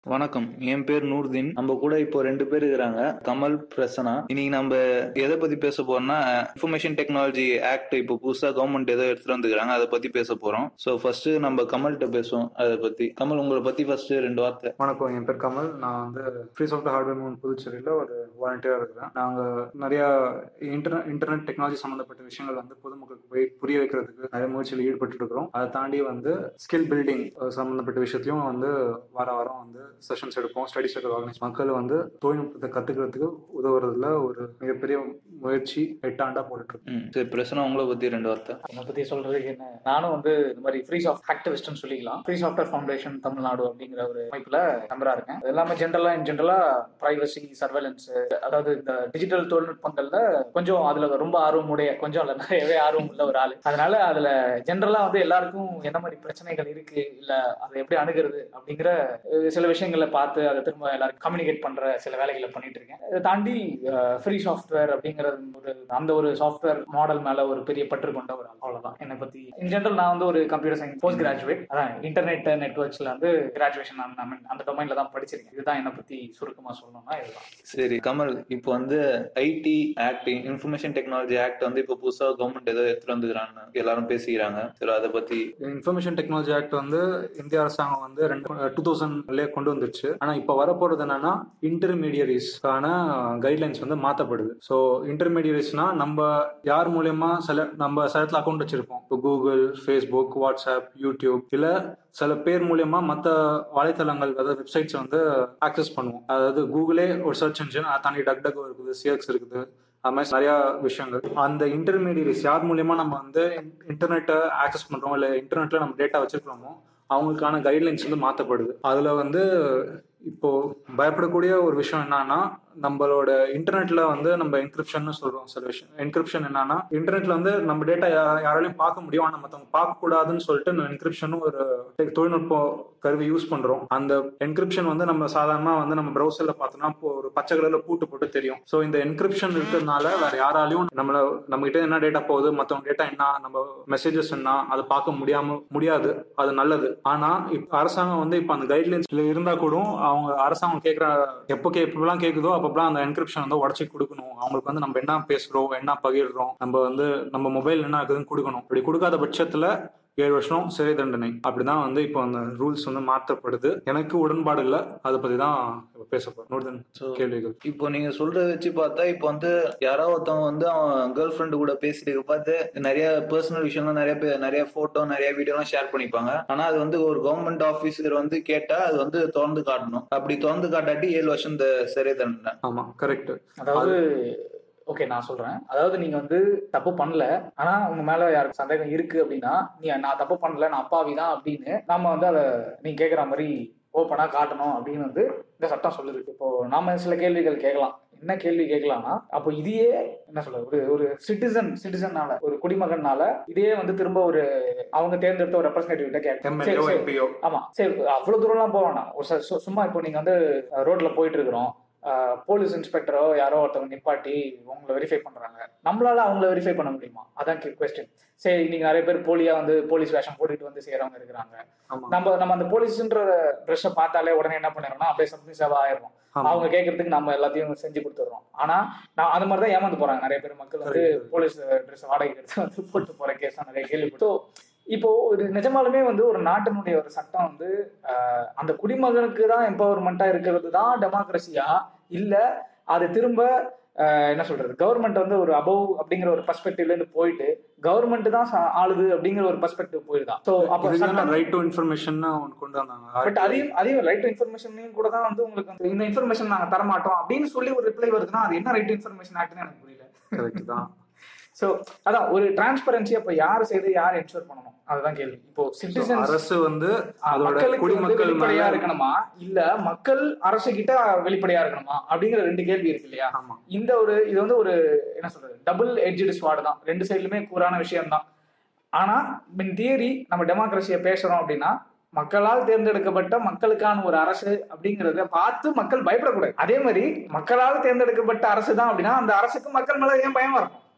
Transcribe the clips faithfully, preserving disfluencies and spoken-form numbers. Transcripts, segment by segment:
வணக்கம். என் பேர் நூர்தீன். நம்ம கூட இப்போ ரெண்டு பேர் இருக்கிறாங்க, கமல், பிரசனா. இன்னைக்கு நம்ம எதை பத்தி பேச போறோம்னா, இன்ஃபர்மேஷன் டெக்னாலஜி ஆக்ட் இப்போ புதுசா கவர்மெண்ட் ஏதோ எடுத்துட்டு வந்துக்கிறாங்க, அதை பத்தி பேச போறோம். ஸோ ஃபர்ஸ்ட் நம்ம கமல்கிட்ட பேசுவோம் அதை பத்தி. கமல், உங்களை பத்தி ஃபர்ஸ்ட் ரெண்டு வார்த்தை. வணக்கம், என் பேர் கமல். நான் வந்து ஃப்ரீ சாஃப்ட்வேர் ஹார்ட்வேர் மூவ்மெண்ட் புதுச்சேரியில் ஒரு வாலண்டியராக இருக்கிறேன். நாங்கள் நிறையா இன்டர்நெட் இன்டர்நெட் டெக்னாலஜி சம்மந்தப்பட்ட விஷயங்கள் வந்து பொதுமக்களுக்கு போய் புரிய வைக்கிறதுக்கு நிறைய முயற்சியில் ஈடுபட்டு இருக்கிறோம். அதை தாண்டி வந்து ஸ்கில் பில்டிங் சம்மந்தப்பட்ட விஷயத்தையும் வந்து வார வாரம் வந்து செஷன்ஸ் எடுப்போம். ஸ்டடி சர்க்கிள் ஆர்கனைஸ் மக்கள் வந்து தொழில்நுட்பத்தை கத்துக்கிறதுக்கு உதவுறதுல ஒரு மிகப்பெரிய முயற்சி எட்டாண்டா போட்டுட்டு இருக்கோம். சரி, பிரச்சனை உங்களை பத்தி ரெண்டு வார்த்தை. என்னை பத்தி சொல்றதுக்கு என்ன, நானும் வந்து இந்த மாதிரி ஃப்ரீ சாஃப்ட் ஆக்டிவிஸ்ட்னு சொல்லிக்கலாம். ஃப்ரீ சாஃப்ட்வேர் ஃபவுண்டேஷன் தமிழ்நாடு அப்படிங்கிற ஒரு அமைப்புல மெம்பரா இருக்கேன். அது எல்லாமே ஜென்ரலா இன் ஜென்ரலா பிரைவசி, சர்வேலன்ஸ், அதாவது இந்த டிஜிட்டல் தொழில்நுட்பங்கள்ல கொஞ்சம் அதுல ரொம்ப ஆர்வம் உடைய, கொஞ்சம் இல்ல நிறையவே ஆர்வம் உள்ள ஒரு ஆளு. அதனால அதுல ஜென்ரலா வந்து எல்லாருக்கும் என்ன மாதிரி பிரச்சனைகள் இருக்கு, இல்ல அதை எப்படி அணுகிறது அப்படிங்கிற சில விஷயங்களை பார்த்து அதை திரும்ப எல்லாருக்கும் கம்யூனிகேட் பண்ற சில வேலைகளை பண்ணிட்டு இருக்கேன். இதை தாண்டி ஃப்ரீ சாஃப்ட்வேர் அப்படிங்கிறது ஒரு அந்த ஒரு சாஃப்ட்வேர் மாடல் மேல ஒரு பெரிய பற்று கொண்ட ஒரு ஆள். அவ்வளவுதான் என்னை பத்தி. இன் ஜென்ரல் நான் வந்து ஒரு கம்ப்யூட்டர் சயின்ஸ் போஸ்ட் கிராஜுவேட். அதான் இன்டர்நெட் நெட்வொர்க்ஸ்ல வந்து கிராஜுவேஷன் அந்த டொமைன்ல தான் படிச்சிருக்கேன். இதுதான் என்னை பத்தி சுருக்கமா சொல்லணும்னா இதுதான். சரி கமல், இப்போ வந்து IT act, information technology act வந்து இப்போ புதுசா கவர்மெண்ட் ஏதோ எடுத்துட்டு வந்துக்கிறாங்க, எல்லாரும் பேசிக்கிறாங்க. சரி, அதை பத்தி. இன்ஃபர்மேஷன் டெக்னாலஜி ஆக்ட் வந்து இந்திய அரசாங்கம் வந்து ரெண்டு டூ தௌசண்ட்லயே கொண்டு வந்துருச்சு. ஆனா இப்ப வரப்போறது என்னன்னா இன்டர்மீடியரிஸ்க்கான கைட்லைன்ஸ் வந்து மாத்தப்படுது. ஸோ இன்டர்மீடியரிஸ்னா நம்ம யார் மூலியமா சில நம்ம சிலத்துல அக்கௌண்ட் வச்சிருப்போம். இப்போ கூகுள், ஃபேஸ்புக், வாட்ஸ்அப், யூடியூப், இல்ல சில பேர் மூலியமா மற்ற வலைத்தளங்கள், அதாவது வெப்சைட்ஸ் வந்து ஆக்சஸ் பண்ணுவோம். அதாவது கூகுளே ஒரு சர்ச் இன்ஜின், அதை தாண்டி டக் டக் இருக்குது, சிஎக்ஸ் இருக்குது, அது மாதிரி நிறைய விஷயங்கள். அந்த இன்டர்மீடியட்ஸ் யார் மூலியமா நம்ம வந்து இன்டர்நெட்டை ஆக்சஸ் பண்றோம், இல்லை இன்டர்நெட்ல நம்ம டேட்டா வச்சிருக்கிறோமோ அவங்களுக்கான கைட்லைன்ஸ் வந்து மாற்றப்படுது. அதுல வந்து இப்போ பயப்படக்கூடிய ஒரு விஷயம் என்னன்னா, நம்மளோட இன்டர்நெட்ல வந்து நம்ம என்கிரிப்ஷன் சொல்றோம். சில விஷயம் என்கிரிப்ஷன் என்னன்னா, இன்டர்நெட்ல வந்து நம்ம டேட்டா யாராலையும் பார்க்க முடியும், ஆனா மற்றவங்க பார்க்க கூடாதுன்னு சொல்லிட்டு என்கிரிப்ஷன் ஒரு தொழில்நுட்ப கருவி யூஸ் பண்றோம். அந்த என்கிரிப்ஷன் வந்து நம்ம சாதாரணமா வந்து நம்ம ப்ரௌசர்ல பார்த்தோம்னா ஒரு பச்சை கலர்ல பூட்டு போட்டு தெரியும். ஸோ இந்த என்கிரிப்ஷன் இருக்கிறதுனால வேற யாராலையும் நம்மள நம்ம கிட்ட என்ன டேட்டா போகுது, மற்றவங்க டேட்டா என்ன, நம்ம மெசேஜஸ் என்ன, அதை பார்க்க முடியாம முடியாது. அது நல்லது. ஆனா இப்ப அரசாங்கம் வந்து இப்ப அந்த கைட்லைன்ஸ்ல இருந்தா கூட அவங்க அரசாங்கம் கேட்குற எப்போ கே எப்பெல்லாம் கேட்குதோ அப்பப்பெல்லாம் அந்த என்கிரிப்ஷன் வந்து உடச்சி கொடுக்கணும். அவங்களுக்கு வந்து நம்ம என்ன பேசுறோம், என்ன பகிர்றோம், நம்ம வந்து நம்ம மொபைல் என்ன இருக்குதுன்னு கொடுக்கணும். அப்படி கொடுக்காத பட்சத்துல ஏழு வருஷம் சிறை தண்டனை. அப்படிதான் வந்து இப்போ அந்த ரூல்ஸ் வந்து மாற்றப்படுது. எனக்கு உடன்பாடு இல்லை. அதை பத்தி தான் பேச போறேன். கேள்விகள். இப்போ நீங்க சொல்றத வச்சு பார்த்தா, இப்போ வந்து யாராவது ஒருத்தவங்க வந்து அவன் கேர்ள் ஃப்ரெண்டு கூட பேசிட்டு பார்த்து நிறைய பர்சனல் விஷயம்லாம் நிறைய பேர் நிறைய போட்டோ நிறைய வீடியோலாம் ஷேர் பண்ணிப்பாங்க. ஆனா அது வந்து ஒரு கவர்மெண்ட் ஆபீசர் வந்து கேட்டா அது வந்து திறந்து காட்டணும். அப்படி திறந்து காட்டாட்டி ஏழு வருஷம் இந்த சிறை தண்டனை. ஆமா, கரெக்ட். அதாவது ஓகே, நான் சொல்றேன். அதாவது நீங்க வந்து தப்பு பண்ணல, ஆனா உங்க மேல யாருக்கு சந்தேகம் இருக்கு அப்படின்னா, நீ நான் தப்பு பண்ணல, நான் அப்பாவிதான் அப்படின்னு நாம வந்து அதை நீங்க கேட்குற மாதிரி ஓப்பனா காட்டணும் அப்படின்னு வந்து இந்த சட்டம் சொல்லுது. இப்போ நாம சில கேள்விகள் கேட்கலாம். என்ன கேள்வி கேட்கலாம்னா, அப்போ இதையே என்ன சொல்ல ஒரு ஒரு சிட்டிசன் சிட்டிசன்னால ஒரு குடிமகனால இதையே வந்து திரும்ப ஒரு அவங்க தேர்ந்தெடுத்த ஒரு ரெப்ரஸன்டேட்டிவ் கேட்க. ஆமா, சரி, அவ்வளவு தூரம் எல்லாம் போவேனா. சும்மா இப்போ நீங்க வந்து ரோட்ல போயிட்டு இருக்கிறோம், போலீஸ் இன்ஸ்பெக்டரோ யாரோ ஒருத்தவங்க நிப்பாட்டி உங்களை வெரிஃபை பண்றாங்க, நம்மளால அவங்கள வெரிஃபை பண்ண முடியுமா? அதான் கொஸ்டின். சரி, நீங்க நிறைய பேர் போலியா வந்து போலீஸ் வேஷம் போட்டுட்டு வந்து செய்யறவங்க இருக்கிறாங்க. நம்ம நம்ம அந்த போலீஸ்ன்ற ட்ரெஸ்ஸை பார்த்தாலே உடனே என்ன பண்ணிடுறோம்னா அப்படியே சம்திங் சேவா ஆயிரும். அவங்க கேட்கறதுக்கு நம்ம எல்லாத்தையும் செஞ்சு கொடுத்துடுறோம். ஆனா நான் அந்த மாதிரிதான் ஏமாந்து போறாங்க நிறைய பேர். மக்கள் வந்து போலீஸ் ட்ரெஸ் வாடகை எடுத்து வந்து போட்டு போற கேஸ் நிறைய கேள்விப்பட்டோம். இப்போ ஒரு நிஜமாலுமே வந்து ஒரு நாட்டினுடைய ஒரு சட்டம் வந்து அஹ் அந்த குடிமகனுக்கு தான் எம்பவர்மெண்டா இருக்கிறது தான் டெமோக்ரஸியா, இல்ல அது திரும்ப என்ன சொல்றது கவர்மெண்ட் வந்து ஒரு அபவ் அப்படிங்கிற ஒரு பெர்ஸ்பெக்டிவ்ல இருந்து போயிட்டு கவர்மெண்ட் தான் ஆளுது அப்படிங்கிற ஒரு பெர்ஸ்பெக்டிவ் போயிருதான். சோ அப்ப ரைட் டு இன்ஃபர்மேஷன் கொண்டு வந்தாங்க. பட் அதையும் அதையும் ரைட் டு இன்ஃபர்மேஷன் கூட தான் வந்து உங்களுக்கு இந்த இன்ஃபர்மேஷன் நாங்க தரமாட்டோம் அப்படின்னு சொல்லி ஒரு ரிப்ளை வருதுன்னா அது என்ன ரைட் டு இன்ஃபர்மேஷன் ஆக்ட்னு எனக்கு புரியல. கரெக்ட் தான். சோ அதான் ஒரு டிரான்ஸ்பரன்சி. அப்ப யாரு செய்து யார் என்ஷூர் பண்ணணும், அதுதான் கேள்வி. இப்போ சிட்டிசன் அரசு வந்து மக்களுக்கு வெளிப்படையா இருக்கணுமா, இல்ல மக்கள் அரசு கிட்ட வெளிப்படையா இருக்கணுமா அப்படிங்கிற ரெண்டு கேள்வி இருக்கு இல்லையா? இந்த ஒரு இது வந்து ஒரு என்ன சொல்றது டபுள் எட்ஜ்டு ஸ்வார்டு தான். ரெண்டு சைடுலுமே கூறான விஷயம் தான். ஆனா இன் தியரி நம்ம டெமோக்ரஸியை பேசுறோம் அப்படின்னா, மக்களால் தேர்ந்தெடுக்கப்பட்ட மக்களுக்கான ஒரு அரசு அப்படிங்கறத பார்த்து மக்கள் பயப்படக்கூடாது. அதே மாதிரி மக்களால் தேர்ந்தெடுக்கப்பட்ட அரசு தான் அப்படின்னா அந்த அரசுக்கு மக்கள் மேல ஏன் பயம் வரணும்?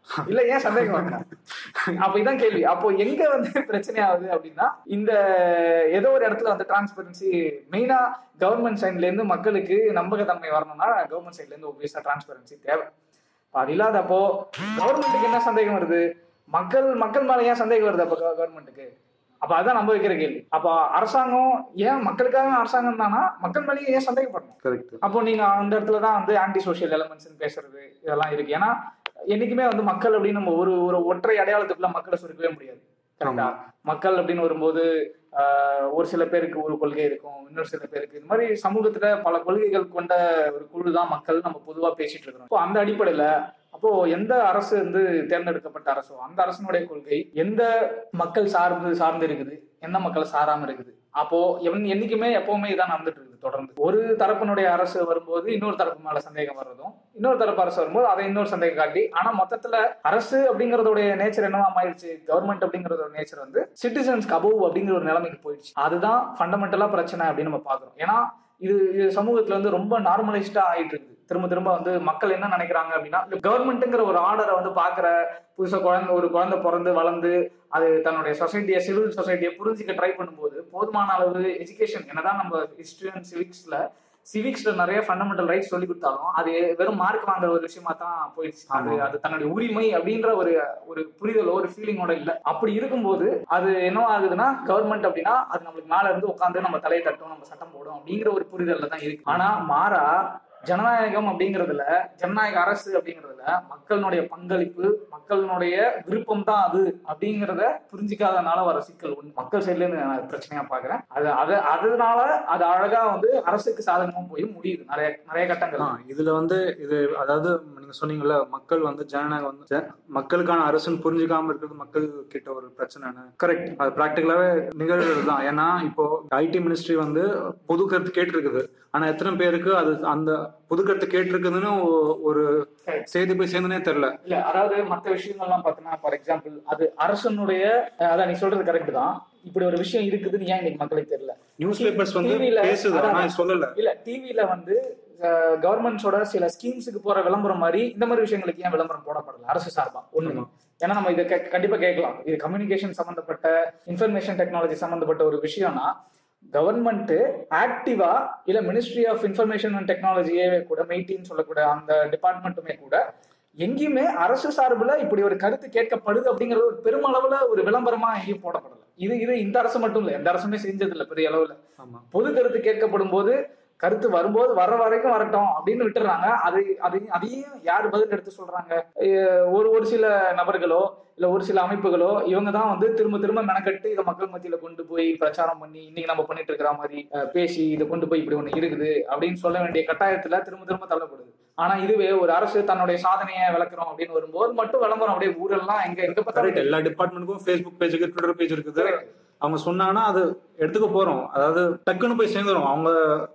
இல்ல ஏன் சந்தேகம் வரணும்? அப்ப இதான் கேள்வி. அப்போ எங்க வந்து பிரச்சனை ஆகுது அப்படின்னா, இந்த ஏதோ ஒரு இடத்துல வந்து டிரான்ஸ்பரன்சி மெயினா கவர்மெண்ட் சைட்ல இருந்து மக்களுக்கு நம்பகத்தன்மை வரணும்னா கவர்மெண்ட் சைட்ல இருந்து ஒபியஸா டிரான்ஸ்பரன்சி தேவை. அது இல்லாதப்போ கவர்மெண்ட்டுக்கு என்ன சந்தேகம் வருது? மக்கள் மக்கள் மேல ஏன் சந்தேகம் வருது அப்ப கவர்மெண்ட்டுக்கு? அப்ப அதான் நம்ம வைக்கிற கேள்வி. அப்ப அரசாங்கம் ஏன் மக்களுக்காக அரசாங்கம் தானா, மக்கள் மேலேயே ஏன் சந்தேகப்படணும்? அப்போ நீங்க அந்த இடத்துலதான் வந்து ஆன்டி சோசியல் எலமெண்ட்ஸ் பேசுறது இதெல்லாம் இருக்கு. ஏன்னா என்னைக்குமே வந்து மக்கள் அப்படின்னு நம்ம ஒரு ஒரு ஒற்றை அடையாளத்துக்குள்ள மக்களை சுருக்கவே முடியாது. கரெக்டா? மக்கள் அப்படின்னு வரும்போது ஆஹ் ஒரு சில பேருக்கு ஒரு கொள்கை இருக்கும், இன்னொரு சில பேருக்கு இந்த மாதிரி சமூகத்துல பல கொள்கைகள் கொண்ட ஒரு குழு தான் மக்கள் நம்ம பொதுவா பேசிட்டு இருக்கிறோம். இப்போ அந்த அடிப்படையில அப்போ எந்த அரசு வந்து தேர்ந்தெடுக்கப்பட்ட அரசோ அந்த அரசனுடைய கொள்கை எந்த மக்கள் சார்ந்து சார்ந்து இருக்குது, எந்த மக்களை சாராம இருக்குது. அப்போ என்னைக்குமே எப்பவுமே இதான் நடந்துட்டு இருக்குது தொடர்ந்து. ஒரு தரப்பினுடைய அரசு வரும்போது இன்னொரு தரப்பு மேல சந்தேகம் வர்றதும், இன்னொரு தரப்பு அரசு வரும்போது அதை இன்னொரு சந்தேகம் காட்டி, ஆனா மொத்தத்துல அரசு அப்படிங்கறதோடைய நேச்சர் என்னவா ஆயிடுச்சு, கவர்மெண்ட் அப்படிங்கறதோட நேச்சர் வந்து சிட்டிசன்ஸ்க்கு அபோவ் அப்படிங்கிற ஒரு நிலைமைக்கு போயிடுச்சு. அதுதான் ஃபண்டமெண்டலா பிரச்சனை அப்படின்னு நம்ம பாக்குறோம். ஏன்னா இது இது சமூகத்துல வந்து ரொம்ப நார்மலைஸ்டா ஆயிட்டு இருக்குது. திரும்ப திரும்ப வந்து மக்கள் என்ன நினைக்கிறாங்க அப்படின்னா, கவர்மெண்ட்டுங்கிற ஒரு ஆர்டரை வந்து பாக்குற புதுசா குழந்தை ஒரு குழந்தை பிறந்து வளர்ந்து அது தன்னுடைய சொசைட்டியை சிவில் சொசைட்டியை புரிஞ்சுக்க ட்ரை பண்ணும்போது போதுமான அளவு எஜுகேஷன், என்னதான் நம்ம ஹிஸ்டரி அண்ட் சிவிக்ஸ்ல சிவிக்ஸ்ல நிறைய ஃபண்டமெண்டல் ரைட்ஸ் சொல்லி கொடுத்தாலும் அது வெறும் மார்க் வாங்குற ஒரு விஷயமா தான் போயிடுச்சு. அது அது தன்னுடைய உரிமை அப்படின்ற ஒரு ஒரு புரிதலோ ஒரு ஃபீலிங்கோட இல்லை. அப்படி இருக்கும்போது அது என்ன ஆகுதுன்னா, கவர்மெண்ட் அப்படின்னா அது நம்மளுக்கு மேல இருந்து உட்காந்து நம்ம தலையை தட்டும், நம்ம சட்டம் போடும் அப்படிங்கிற ஒரு புரிதல்ல தான் இருக்கு. ஆனா மாறா ஜனநாயகம் அப்படிங்கிறதுல, ஜனநாயக அரசு அப்படிங்கிறதுல மக்களுடைய பங்களிப்பு, மக்களுடைய விருப்பம் தான் அது அப்படிங்கிறத புரிஞ்சிக்காதனால வர சிக்கல் ஒன்று மக்கள் சைட்ல இருந்து நான் பிரச்சனையா பாக்குறேன். அது அது அதனால அது அழகா வந்து அரசுக்கு சாதகமும் போய் முடியுது நிறைய நிறைய கட்டங்கள். இதுல வந்து இது அதாவது நீங்க சொன்னீங்கல்ல, மக்கள் வந்து ஜனநாயகம் வந்து மக்களுக்கான அரசுன்னு புரிஞ்சுக்காம இருக்கிறது மக்கள் கிட்ட ஒரு பிரச்சனை. கரெக்ட், அது பிராக்டிகலாவே நிகழ்வு தான். ஏன்னா இப்போ ஐடி மினிஸ்ட்ரி வந்து பொது கருத்து கேட்டு இருக்குது, ஆனா எத்தனை பேருக்கு அது அந்த புது கருத்து கேட்டிருக்குதுன்னு ஒரு செய்தி போய் சேர்ந்தனே தெரியல. இல்ல அதாவது மற்ற விஷயங்கள்லாம் பாத்தீங்கன்னா, ஃபார் எக்ஸாம்பிள் அது அரசனுடைய, அதான் நீ சொல்றது கரெக்ட் தான், இப்படி ஒரு விஷயம் இருக்குதுன்னு ஏன் இன்னைக்கு மக்களுக்கு தெரியல. நியூஸ் பேப்பர்ஸ் வந்து பேசுது, ஆனா சொல்லல. இல்ல டிவில வந்து கவர்மெண்ட்ஸோட சில ஸ்கீம்ஸுக்கு போற விளம்பரம் மாதிரி இந்த மாதிரி விஷயங்களுக்கு ஏன் விளம்பரம் போடப்படல அரசு சார்பா? ஒண்ணு, ஏன்னா நம்ம இதை கண்டிப்பா கேட்கலாம், இது கம்யூனிகேஷன் சம்பந்தப்பட்ட இன்ஃபர்மேஷன் டெக்னாலஜி சம்பந்தப்பட்ட ஒரு விஷயம்னா கவர்மெண்ட் ஆக்டிவா இல்ல மினிஸ்ட்ரி ஆஃப் இன்ஃபர்மேஷன் அண்ட் டெக்னாலஜியே கூட, மெய்டின்னு சொல்லக்கூடிய அந்த டிபார்ட்மெண்ட்டுமே கூட எங்கேயுமே அரசு சார்புல இப்படி ஒரு கருத்து கேட்கப்படுது அப்படிங்கிறது ஒரு பெருமளவுல ஒரு விளம்பரமா எங்கேயும் போடப்படல. இது இது இந்த அரசு மட்டும் இல்ல, எந்த அரசுமே செஞ்சது இல்லை பெரிய அளவுல. பொது கருத்து கேட்கப்படும் போது கருத்து வரும்போது வர்ற வரைக்கும் வரட்டும் அப்படின்னு விட்டுறாங்க. அது அதையும் அதையும் யார் பதில் எடுத்து சொல்றாங்க? ஒரு ஒரு சில நபர்களோ இல்ல ஒரு சில அமைப்புகளோ இவங்க தான் வந்து திரும்ப திரும்ப மெனக்கட்டு இதை மக்கள் மத்தியில கொண்டு போய் பிரச்சாரம் பண்ணி இன்னைக்கு நம்ம பண்ணிட்டு இருக்கிற மாதிரி பேசி இதை கொண்டு போய் இப்படி ஒண்ணு இருக்குது அப்படின்னு சொல்ல வேண்டிய கட்டாயத்துல திரும்ப திரும்ப தள்ளப்படுது. ஆனா இதுவே ஒரு அரசு தன்னுடைய சாதனையை விளக்குறோம் அப்படின்னு வரும்போது மட்டும் விளம்பரம் அப்படியே ஊரெல்லாம் எங்க எங்க பார்த்தாலும் எல்லா டிபார்ட்மெண்ட்டுக்கும் ஃபேஸ்புக் பேஜ் இருக்கு, ட்விட்டர் பேஜ் இருக்குது. அவங்க சொன்னாங்கன்னா அது எடுத்துக்க போறோம், அதாவது டக்குன்னு போய் சேர்ந்துரும் அவங்க,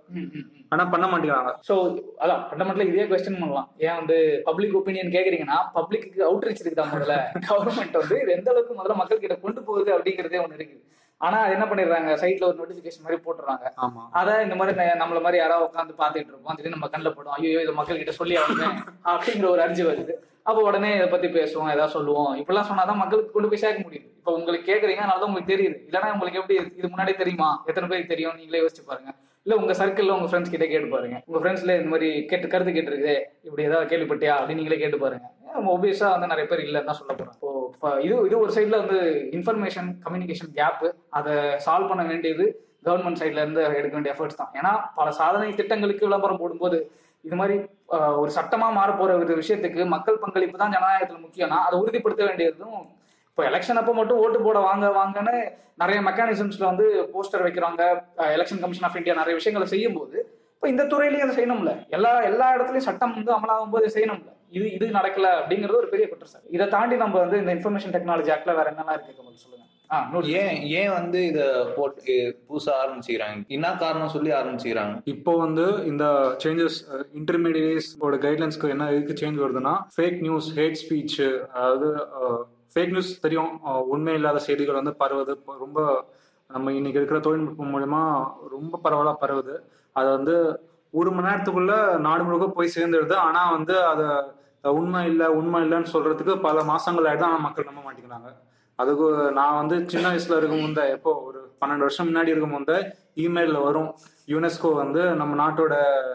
ஆனா பண்ண மாட்டேங்கிறாங்க. சோ அதான் ஃபண்டமெண்டலா இதே கொஸ்டின் பண்ணலாம், ஏன் வந்து பப்ளிக் ஒப்பீனியன் கேக்குறீங்கன்னா பப்ளிக்கு அவுட்ரீச் இருக்குதா முதல்ல? கவர்மெண்ட் வந்து இது எந்த அளவுக்கு முதல்ல மக்கள் கிட்ட கொண்டு போகுது அப்படிங்கிறதே ஒண்ணு இருக்குது. ஆனா என்ன பண்ணிடுறாங்க, சைட்ல ஒரு நோட்டிபிகேஷன் மாதிரி போட்டுறாங்க. அத இந்த மாதிரி நம்மள மாதிரி யாராவது உட்காந்து பாத்துட்டு இருப்போம், திடீர்னு நம்ம கண்ணில் போடும், ஐயோ இதை மக்கள் கிட்ட சொல்லி ஆகணும் அப்படிங்கிற ஒரு அர்ஜி வருது. அப்போ உடனே இதை பத்தி பேசுவோம், ஏதாவது சொல்லுவோம். இப்பெல்லாம் சொன்னாதான் மக்களுக்கு கொண்டு போய் சேர்க்க முடியுது. இப்ப உங்களுக்கு கேக்குறீங்க, அதனாலதான் உங்களுக்கு தெரியுது. இல்லைன்னா உங்களுக்கு எப்படி இது முன்னாடி தெரியுமா, எத்தனை பேருக்கு தெரியும் நீங்களே யோசிச்சு பாருங்க. இல்ல உங்க சர்க்கிள்ல உங்க ஃப்ரெண்ட்ஸ் கிட்ட கேட்டு பாருங்க, உங்க ஃப்ரெண்ட்ஸ்ல இந்த மாதிரி கேட்டு கருத்து கேட்டுருக்கு இப்படி ஏதாவது கேள்விப்பட்டியா அப்படின்னு நீங்களே கேட்டு பாருங்க. ஒபியஸா வந்து நிறைய பேர் இல்லைன்னு தான் சொல்ல போறேன். இப்போ இது இது ஒரு சைட்ல வந்து இன்ஃபர்மேஷன் கம்யூனிகேஷன் கேப், அதை சால்வ் பண்ண வேண்டியது கவர்மெண்ட் சைட்ல இருந்து எடுக்க வேண்டிய எஃபர்ட்ஸ் தான். ஏன்னா பல சாதனை திட்டங்களுக்கு விளம்பரம் போடும்போது இது மாதிரி ஒரு சட்டமா மாற போற ஒரு விஷயத்துக்கு மக்கள் பங்களிப்பு தான் ஜனநாயகத்துல முக்கியம்னா அதை உறுதிப்படுத்த வேண்டியதும். இப்போ எலெக்ஷன் அப்போ மட்டும் ஓட்டு போட வாங்க வாங்கன்னு நிறைய மெக்கானிசம்ஸ்ல வந்து போஸ்டர் வைக்கிறாங்க. எலெக்ஷன் கமிஷன் ஆஃப் இந்தியா நிறைய விஷயங்களை செய்யும் போது இப்போ இந்த துறையிலையும் அதை செய்யணும்ல, எல்லா எல்லா இடத்துலயும் சட்டம் வந்து அமலாகும் போது செய்யணும்ல. இது இது நடக்கல அப்படிங்கிறது ஒரு பெரிய குற்றச்சாட்டு. இதை தாண்டி நம்ம வந்து இந்த இன்ஃபர்மேஷன் டெக்னாலஜி ஆக்ட்ல வேற என்னெல்லாம் இருக்கு சொல்லுங்க. ஏன் ஏன் வந்து இத போட்டு புதுசா ஆரம்பிச்சுக்கிறாங்க, என்ன காரணம் சொல்லி ஆரம்பிச்சுக்கிறாங்க? இப்போ வந்து இந்த சேஞ்சஸ் இன்டர்மீடியட்ஸ் கைட்லைன்ஸ்க்கு என்ன எதுக்கு சேஞ்ச் வருதுன்னா, ஃபேக் நியூஸ், ஹேட் ஸ்பீச், அதாவது ஃபேக் நியூஸ் தெரியும், உண்மை இல்லாத செய்திகள் வந்து பரவுது ரொம்ப. நம்ம இன்னைக்கு இருக்கிற தொழில்நுட்பம் மூலமா ரொம்ப பரவலா பரவுது. அதை வந்து ஒரு மணி நேரத்துக்குள்ள நாடு முழுக்க போய் சேர்ந்துடுது. ஆனா வந்து அதை உண்மை இல்லை உண்மை இல்லைன்னு சொல்றதுக்கு பல மாசங்கள் ஆயிடுது, ஆனால் மக்கள் நம்ப மாட்டேங்கிறாங்க. அதுக்கு நான் வந்து சின்ன வயசுல இருக்கும் முந்தை, எப்போ ஒரு பன்னெண்டு வருஷம் முன்னாடி இருக்கும் முந்தை இமெயிலில் வரும், யுனெஸ்கோ வந்து நம்ம நாட்டோட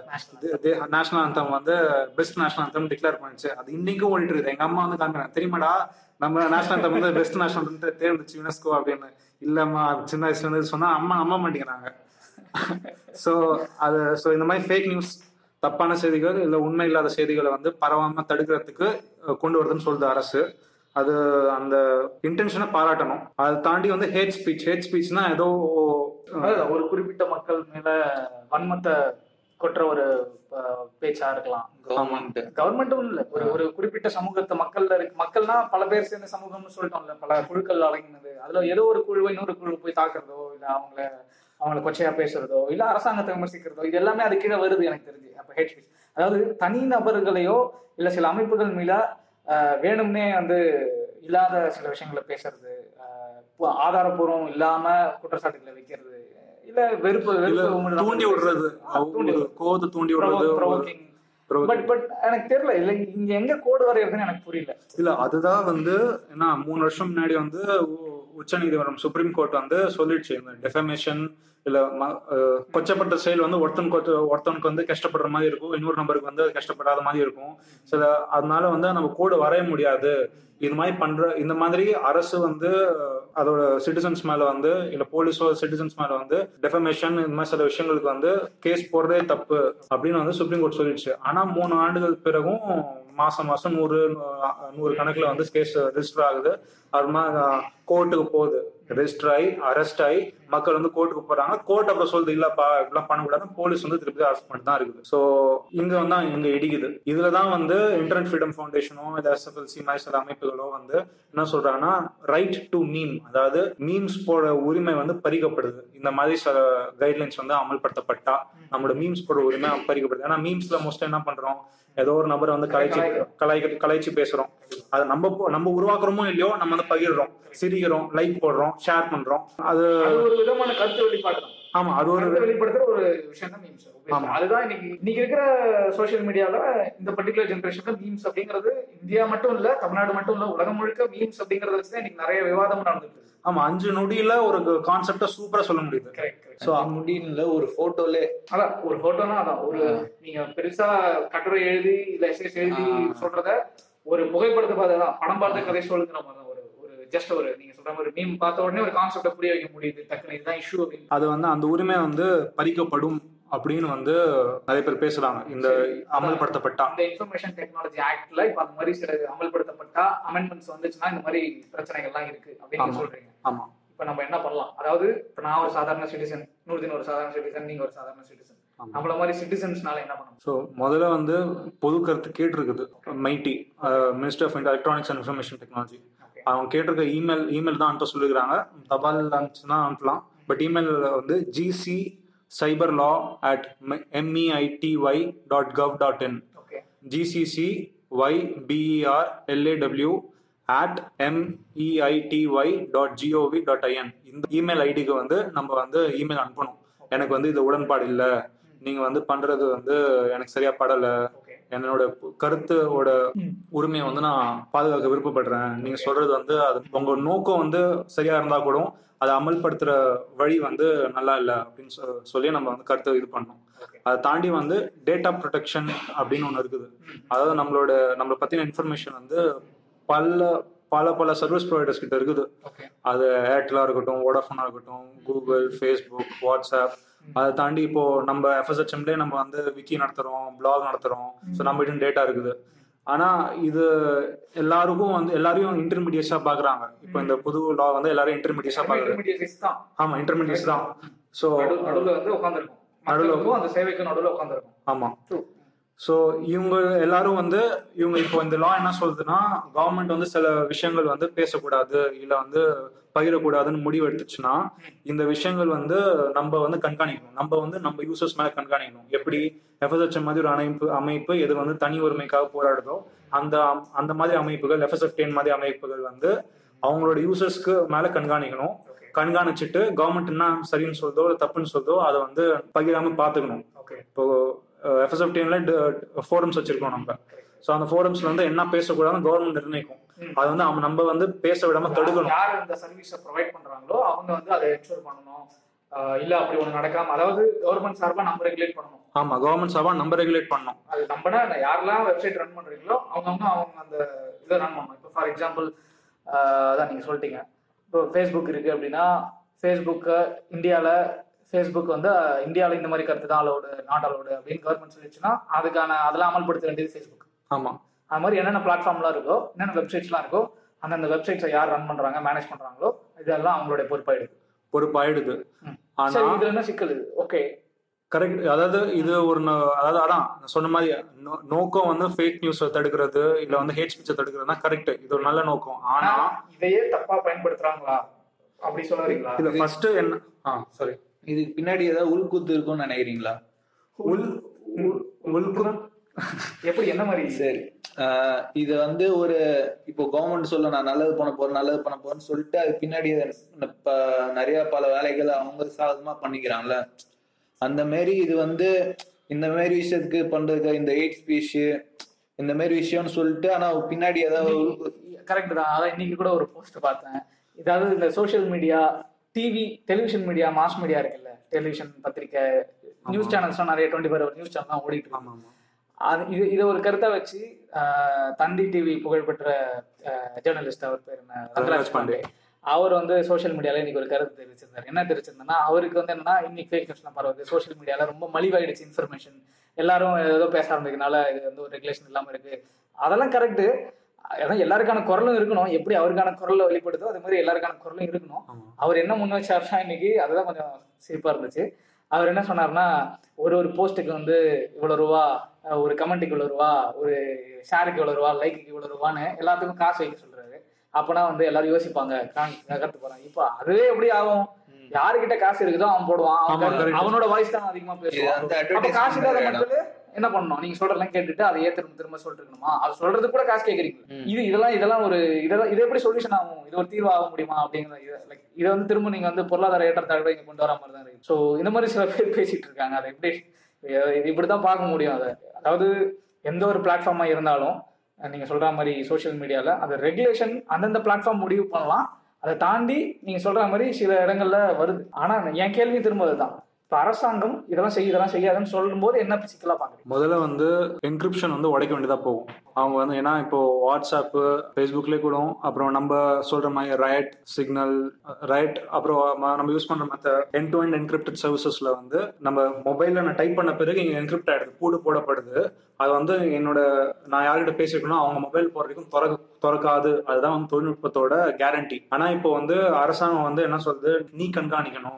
நேஷனல் அந்தம் வந்து பெஸ்ட் நேஷனல் அந்தம் டிக்ளேர் பண்ணிச்சு. அது இன்னைக்கும் ஓடிட்டு இருக்குது. எங்க அம்மா வந்து காமிக்கிறாங்க, தெரியுமாடா நம்ம நேஷனல் அந்தம் வந்து பெஸ்ட் நேஷனல் அந்தம் தேர்ந்துச்சு யுனெஸ்கோ அப்படின்னு. இல்லம்மா சின்ன வயசுல இருந்து சொன்னா அம்மா நம்ப மாட்டேங்கிறாங்க. ஸோ அது ஸோ இந்த மாதிரி ஃபேக் நியூஸ், தப்பான செய்திகள் இல்லை உண்மை இல்லாத செய்திகளை வந்து பரவாம தடுக்கிறதுக்கு கொண்டு வருதுன்னு சொல்லுது அரசு. அது அந்த இன்டென்ஷனை பாராட்டணும். அதை தாண்டி வந்து ஹேட் ஸ்பீச் ஹேட் ஸ்பீச்னா ஏதோ ஒரு குறிப்பிட்ட மக்கள் மேல வன்மத்தை கொற்ற ஒரு பேச்சா இருக்கலாம். கவர்மெண்ட் கவர்மெண்ட்டும் இல்ல, ஒரு ஒரு குறிப்பிட்ட சமூகத்தை மக்கள்ல இருக்கு. மக்கள்னா பல பேர் சேர்ந்த சமூகம்னு சொல்லிட்டோம்ல, பல குழுக்கள் அடங்கினது. அதுல ஏதோ ஒரு குழுவை இன்னொரு குழு போய் தாக்குறதோ, இல்ல அவங்கள அவங்களை கொச்சையா பேசுறதோ, இல்ல அரசாங்கத்தை விமர்சிக்கிறதோ, இது எல்லாமே அது கீழே வருது எனக்கு தெரிஞ்சு. அப்ப ஹேட் ஸ்பீச் அதாவது தனி நபர்களையோ இல்ல சில அமைப்புகள் மீத வேணும்னே வந்து இல்லாத சில விஷயங்களை பேசுறது, ஆதாரப்பூர்வம் இல்லாம குற்றச்சாட்டுகளை வைக்கிறது, இல்ல வெறுப்பு வெறுப்பு தூண்டி விடுறது, கோவத்தை தூண்டி விடுறது. பட் பட் எனக்கு தெரியல, இல்ல இங்க எங்க கோடு வரையறதுன்னு எனக்கு புரியல. இல்ல அதுதான் வந்து ஏன்னா மூணு வருஷம் முன்னாடி வந்து உச்ச நீதிமன்றம் சுப்ரீம் கோர்ட் வந்து சொல்லிடுச்சு, இந்த டெஃபமேஷன் இல்ல கொச்சப்பட்ட செயல் வந்து ஒருத்தனுக்கு ஒருத்தனுக்கு வந்து கஷ்டப்படுற மாதிரி இருக்கும், இன்னொரு நபருக்கு வந்து கஷ்டப்படாத மாதிரி இருக்கும் சில. அதனால வந்து நம்ம கோடு வரைய முடியாது. இது மாதிரி பண்ற இந்த மாதிரி அரசு வந்து அதோட சிட்டிசன்ஸ் மேல வந்து இல்ல போலீஸோ சிட்டிசன்ஸ் மேல வந்து டெஃபமேஷன் இந்த மாதிரி சில விஷயங்களுக்கு வந்து கேஸ் போடுறதே தப்பு அப்படின்னு வந்து சுப்ரீம் கோர்ட் சொல்லிடுச்சு. ஆனா மூணு ஆண்டுகள் பிறகும் மாசம் மாசம் நூறு நூறு கணக்குல வந்து கேஸ் ரெஜிஸ்டர் ஆகுது. அது கோர்ட்டுக்கு போகுது, ரெஜிஸ்டர் ஆகி அரெஸ்ட் ஆகி மக்கள் வந்து கோர்ட்டுக்கு போறாங்க. கோர்ட் அப்புறம் சொல்லுது இல்லப்பா இப்படிலாம் பண்ணக்கூடாது, போலீஸ் வந்து திருப்பி அரெஸ்ட் பண்ணிட்டு தான் இருக்குது. ஸோ இங்க வந்து இங்க இடிக்குது. இதுலதான் வந்து இன்டர்நெட் ஃப்ரீடம் ஃபவுண்டேஷனோ இல்ல எஸ்எஃப்எல்சி மாதிரி சில அமைப்புகளோ வந்து என்ன சொல்றாங்கன்னா, ரைட் டு மீம், அதாவது மீம்ஸ் போட உரிமை வந்து பறிக்கப்படுது. இந்த மாதிரி சில கைட்லைன்ஸ் வந்து அமல்படுத்தப்பட்டா நம்மளோட மீம்ஸ் போட உரிமை பறிக்கப்படுது. ஏன்னா மீம்ஸ்ல மோஸ்ட்லி என்ன பண்றோம், ஏதோ ஒரு நபரை வந்து கலைச்சு கலை கலைச்சு பேசுறோம். அது நம்ம நம்ம உருவாக்குறோமோ இல்லையோ நம்ம வந்து பகிர்றோம், சிரிக்கிறோம், லைக் போடுறோம், ஷேர் பண்றோம். அது ஒரு விதமான கருத்து வெளிப்பாடு. ஆமா, அது ஒரு வெளிப்படுத்துற ஒரு விஷயம் தான் மீம்ஸ். அதுதான் இன்னைக்கு இன்னைக்கு இருக்கிற சோசியல் மீடியால இந்த பர்டிகுலர் ஜெனரேஷன்ல மீம்ஸ் அப்படிங்கிறது இந்தியா மட்டும் இல்ல, தமிழ்நாடு மட்டும் இல்ல, உலகம் முழுக்க மீம்ஸ் அப்படிங்கறத வச்சுதான் இன்னைக்கு நிறைய விவாதம் நடந்துட்டு. ஆமா, அஞ்சு நொடியில ஒரு கான்செப்ட சூப்பரா சொல்ல முடியுது. சோ முடியல ஒரு போட்டோல, அதான் ஒரு போட்டோனா அதான் ஒரு நீங்க பெருசா கட்டுரை எழுதி இல்ல எஸ்எஸ் எழுதி சொல்றத ஒரு புகைப்படத்தை பார்த்துதான் படம் பார்த்த கதை சொல்லுங்கிற மாதிரி தான். ஒரு ஒரு ஜஸ்ட் ஒரு நீங்க சொல்ற மாதிரி மீம் பார்த்த உடனே ஒரு கான்செப்டை புரிய வைக்க முடியுது டக்குனு, இதுதான் இஷ்யூ அப்படின்னு. அது வந்து அந்த உரிமை வந்து பறிக்கப்படும் அப்படின்னு வந்து நிறைய பேர் பேசுறாங்க. இந்த அமல்படுத்தப்பட்டா இந்த இன்ஃபர்மேஷன் டெக்னாலஜி ஆக்ட்ல இப்ப அந்த மாதிரி சில அமல்படுத்தப்பட்டா அமெண்ட்மெண்ட்ஸ் வந்துச்சுன்னா இந்த மாதிரி பிரச்சனைகள்லாம் இருக்கு அப்படின்னு சொல்றீங்க. ஆமா, இப்ப நம்ம என்ன பண்ணலாம், அதாவது இப்ப நான் ஒரு சாதாரண சிட்டிசன், நூறுதின் ஒரு சாதாரண சிட்டிசன், நீங்க ஒரு சாதாரண சிட்டிசன், நம்மள மாதிரி சிட்டிசன்ஸ்னால என்ன பண்ணணும்? ஸோ முதல்ல வந்து பொது கருத்து கேட்டிருக்குது MeitY, minister of electronics and information technology. அவங்க கேட்டிருக்க இமெயில் இமெயில் தான் அனுப்ப சொல்லிருக்காங்க. தபால் இருந்துச்சுன்னா அனுப்பலாம். பட் இமெயில் வந்து GC cyber law at M E I T Y dot gov dot in, G C C Y B E R L A W at M E I T Y dot G O V dot I N. இந்த இமெயில் ஐடிக்கு வந்து நம்ம வந்து இமெயில் அனுப்பணும். எனக்கு வந்து இது உடன்பாடு இல்லை, நீங்க வந்து பண்றது வந்து எனக்கு சரியா படல, என்னோட கருத்தோட உரிமையை வந்து நான் பாதுகாக்க விருப்பப்படுறேன், நீங்க சொல்றது வந்து அது உங்க நோக்கம் வந்து சரியா இருந்தா கூட அதை அமல்படுத்துற வழி வந்து நல்லா இல்லை அப்படின்னு சொல்லி நம்ம வந்து கருத்தை இது பண்ணணும். அதை தாண்டி வந்து டேட்டா ப்ரொடெக்ஷன் அப்படின்னு ஒன்று இருக்குது. அதாவது நம்மளோட நம்மளை பத்தின இன்ஃபர்மேஷன் வந்து பல பல பல சர்வீஸ் ப்ரொவைடர்ஸ் கிட்ட இருக்குது. அது ஏர்டெல்லா இருக்கட்டும், வோடாஃபோனா இருக்கட்டும், கூகுள், ஃபேஸ்புக், வாட்ஸ்அப். அதை தாண்டி இப்போ நம்ம எஃப்எஸ்ஹெச்எம்லேயே நம்ம வந்து விக்கி நடத்துறோம், பிளாக் நடத்துறோம். ஸோ நம்ம கிட்ட டேட்டா இருக்குது. ஆனா இது எல்லாருக்கும் வந்து எல்லாரையும் இன்டர்மீடியட்ஸா பாக்குறாங்க. இப்போ இந்த புது லா வந்து எல்லாரும் இன்டர்மீடியட்ஸா பாக்குறாங்க. ஆமா, இன்டர்மீடியட்ஸ் தான். ஸோ நடுவில் வந்து உட்காந்துருக்கும், நடுவில் அந்த சேவைக்கு நடுவில் உட்காந்துருக்கும். ஆமா. ஸோ இவங்க எல்லாரும் வந்து இவங்க இப்போ இந்த லா என்ன சொல்றதுன்னா, கவர்மெண்ட் வந்து சில விஷயங்கள் வந்து பேசக்கூடாது இல்லை வந்து பகிரக்கூடாதுன்னு முடிவு எடுத்துச்சுன்னா இந்த விஷயங்கள் வந்து நம்ம வந்து கண்காணிக்கணும். நம்ம வந்து நம்ம யூசர்ஸ் மேல கண்காணிக்கணும். எப்படி எஃப்எஸ்ஹெச்எம் மாதிரி ஒரு அமைப்பு அமைப்பு எது வந்து தனி உரிமைக்காக போராடுதோ அந்த அந்த மாதிரி அமைப்புகள், எஃப்எஸ்எஃப்டிஎன் மாதிரி அமைப்புகள் வந்து அவங்களோட யூசர்ஸ்க்கு மேல கண்காணிக்கணும். கண்காணிச்சுட்டு கவர்மெண்ட் என்ன சரின்னு சொல்றதோ இல்லை தப்புன்னு சொல்றதோ அதை வந்து பகிராம பாத்துக்கணும். இப்போ எஃப்எஸ்எஃப்டிஎன்ல ஃபோரம்ஸ் வச்சிருக்கோம் நம்ம. ஸோ அந்த ஃபோரம்ஸ்ல வந்து என்ன பேசக்கூடாதுன்னு கவர்மெண்ட் நிர்ணயிக்கும். அது வந்து அவங்க நம்ம வந்து பேச விடாம தடுக்கணும். யார் இந்த சர்வீஸை ப்ரொவைட் பண்றாங்களோ அவங்க வந்து அதை என்ஷூர் பண்ணணும். இல்ல அப்படி ஒண்ணு நடக்காம, அதாவது கவர்மெண்ட் சார்பா நம்ம ரெகுலேட் பண்ணணும். ஆமா, கவர்மெண்ட் சார்பா நம்ம ரெகுலேட் பண்ணணும். அது நம்மனா யாரெல்லாம் வெப்சைட் ரன் பண்றீங்களோ அவங்க அவங்க அந்த இதை ரன் பண்ணணும். இப்போ ஃபார் எக்ஸாம்பிள் அதான் நீங்க சொல்லிட்டீங்க, இப்போ ஃபேஸ்புக் இருக்கு அப்படின்னா ஃபேஸ்புக்கு இந்தியாவில் ஃபேஸ்புக் வந்து இந்தியாவில் இந்த மாதிரி கருத்து தான் அலோடு நாட் அலோடு அப்படின்னு கவர்மெண்ட் சொல்லிச்சுன்னா அதுக்கான அதெல்லாம் அமல்படுத்த வேண்டியது ஃபேஸ்புக். ஆமா, அது மாதிரி என்னென்ன பிளாட்ஃபார்ம்லாம் இருக்கோ, என்னென்ன வெப்சைட்ஸ்லாம் இருக்கோ, அந்தந்த வெப்சைட்ஸை யார் ரன் பண்றாங்க, மேனேஜ் பண்றாங்களோ இதெல்லாம் அவங்களுடைய பொறுப்பாயிடுது பொறுப்பாயிடுது ஆனா இதுல என்ன சிக்கல்? Okay, correct. அதாவது இது ஒரு அதாவது அதான் சொன்ன மாதிரி நோக்கம் வந்து ஃபேக் நியூஸ் தடுக்கிறது இல்ல வந்து ஹேட் ஸ்பீச்சை தடுக்கிறதுனா கரெக்ட், இது ஒரு நல்ல நோக்கம். ஆனா இதையே தப்பா பயன்படுத்துறாங்களா அப்படி சொல்றீங்களா? இல்ல ஃபர்ஸ்ட் என்ன ஆ சாரி இதுக்கு பின்னாடி ஏதாவது உள்குத்து இருக்கும்னு நினைக்கிறீங்களா? உள் உள்குறம் எப்படி, என்ன மாதிரி? சரி, இது வந்து ஒரு இப்போ கவர்மெண்ட் சொல்ல நான் நல்லது பண்ண போறேன் நல்லது பண்ண போறேன்னு சொல்லிட்டு அது பின்னாடி நிறைய பல வேலைகளை அவங்க சாதகமா பண்ணிக்கிறாங்கல்ல, அந்த மாரி இது வந்து இந்த மாதிரி விஷயத்துக்கு பண்றது இந்த எய்ட் ஸ்பீச் இந்த மாதிரி விஷயம்னு சொல்லிட்டு ஆனா பின்னாடி ஏதாவது கரெக்ட் தான். அதான் இன்னைக்கு கூட ஒரு போஸ்ட் பார்த்தேன். இதாவது இந்த social media, TV, television media, mass media இருக்குல்ல, டெலிவிஷன், பத்திரிக்கை, நியூஸ் சேனல்ஸ்லாம் நிறைய டுவெண்ட்டி ஃபோர் ஹவர் நியூஸ் சேனல்லாம் ஓடிட்டு இருக்காங்க. அது இது இதை ஒரு கருத்தை வச்சு தந்தி டிவி புகழ்பெற்ற ஜேர்னலிஸ்ட், அவர் பேர் என்ன, ரங்கராஜ் பாண்டே, அவர் வந்து சோஷியல் மீடியால இன்னைக்கு ஒரு கருத்து தெரிவிச்சிருந்தாரு. என்ன தெரிவிச்சிருந்தா, அவருக்கு வந்து என்னன்னா இன்னைக்கு ஃபேக் நியூஸ்லாம் பரவுது, சோஷியல் மீடியால ரொம்ப மலிவாயிடுச்சு இன்ஃபர்மேஷன், எல்லாரும் ஏதோ பேச ஆரம்பிக்கிறதுனால இது வந்து ஒரு ரெகுலேஷன் இல்லாம இருக்கு. அதெல்லாம் கரெக்டு. ஏன்னா எல்லாருக்கான குரலும் இருக்கணும், எப்படி அவருக்கான குரலை வெளிப்படுதோ அது மாதிரி எல்லாருக்கான குரலும் இருக்கணும். அவர் என்ன முன் வச்சாருன்னா இன்னைக்கு அதுதான் கொஞ்சம் சிரிப்பா இருந்துச்சு. அவர் என்ன சொன்னார்னா, ஒரு ஒரு போஸ்ட்டுக்கு வந்து இவ்வளவு ரூபா, ஒரு கமெண்ட்டுக்கு இவ்வளவு ரூபா, ஒரு ஷேருக்கு இவ்வளவு ரூபா, லைக்கு இவ்வளவு ரூபான்னு எல்லாத்துக்கும் காசு வைக்க சொல்றாரு. அப்பனா வந்து எல்லாரும் யோசிப்பாங்க, கருத்து போறாங்க. இப்போ அதுவே எப்படி ஆகும்? யாருக்கிட்ட காசு இருக்குதோ அவன் போடுவான், அவனோட வாய்ஸ் தான் அதிகமா பேசுவான். காசு இல்லாத மக்கள் என்ன பண்ணணும்? நீங்க சொல்றதெல்லாம் கேட்டுட்டு அதையே திரும்ப திரும்ப சொல்லிட்டு இருக்கணுமா? அது சொல்றது கூட காசு கேட்கறீங்க. இது இதெல்லாம் இதெல்லாம் ஒரு இதெல்லாம் இது எப்படி சொல்யூஷன் ஆகும்? இது ஒரு தீர்வு ஆக முடியுமா அப்படிங்கிற லைக் இதை வந்து திரும்ப நீங்க வந்து பொருளாதார ஏற்றத்தாழ்வை இங்க கொண்டு வர மாதிரி தான் இருக்கு. ஸோ இந்த மாதிரி சில பேர் பேசிட்டு இருக்காங்க. அதை எப்படி இப்படிதான் பார்க்க முடியும்? அதை அதாவது எந்த ஒரு பிளாட்ஃபார்மா இருந்தாலும் நீங்க சொல்ற மாதிரி சோசியல் மீடியால அது ரெகுலேஷன் அந்தந்த பிளாட்ஃபார்ம் முடிவு பண்ணலாம். அதை தாண்டி நீங்க சொல்ற மாதிரி சில இடங்கள்ல வருது. ஆனா என் கேள்வி திரும்ப அதுதான், இப்போ அரசாங்கம் இதெல்லாம் செய்ய இதெல்லாம் செய்யாதுன்னு சொல்லும் போது என்ன சிக்கலா பாக்குறீங்க? முதல்ல வந்து என்கிரிப்ஷன் வந்து உடைக்க வேண்டியதா போகும். அவங்க வந்து ஏன்னா இப்போ வாட்ஸ்அப்பு, ஃபேஸ்புக்லேயே கூட, அப்புறம் நம்ம சொல்ற மாதிரி ரயட், சிக்னல், ரயட், அப்புறம் நம்ம யூஸ் பண்ற மற்ற எண்ட் டு எண்ட் என்கிரிப்டட் சர்வீசஸ்ல வந்து நம்ம மொபைல்ல நான் டைப் பண்ண பிறகு இங்க என்கிரிப்ட் ஆயிடுது, பூடு போடப்படுது. அது வந்து என்னோட நான் யார்கிட்ட பேசிருக்கணும் அவங்க மொபைல் போற வரைக்கும் திறக்க திறக்காது. அதுதான் வந்து தொழில்நுட்பத்தோட கேரண்டி. ஆனா இப்போ வந்து அரசாங்கம் வந்து என்ன சொல்றது, நீ கண்காணிக்கணும்.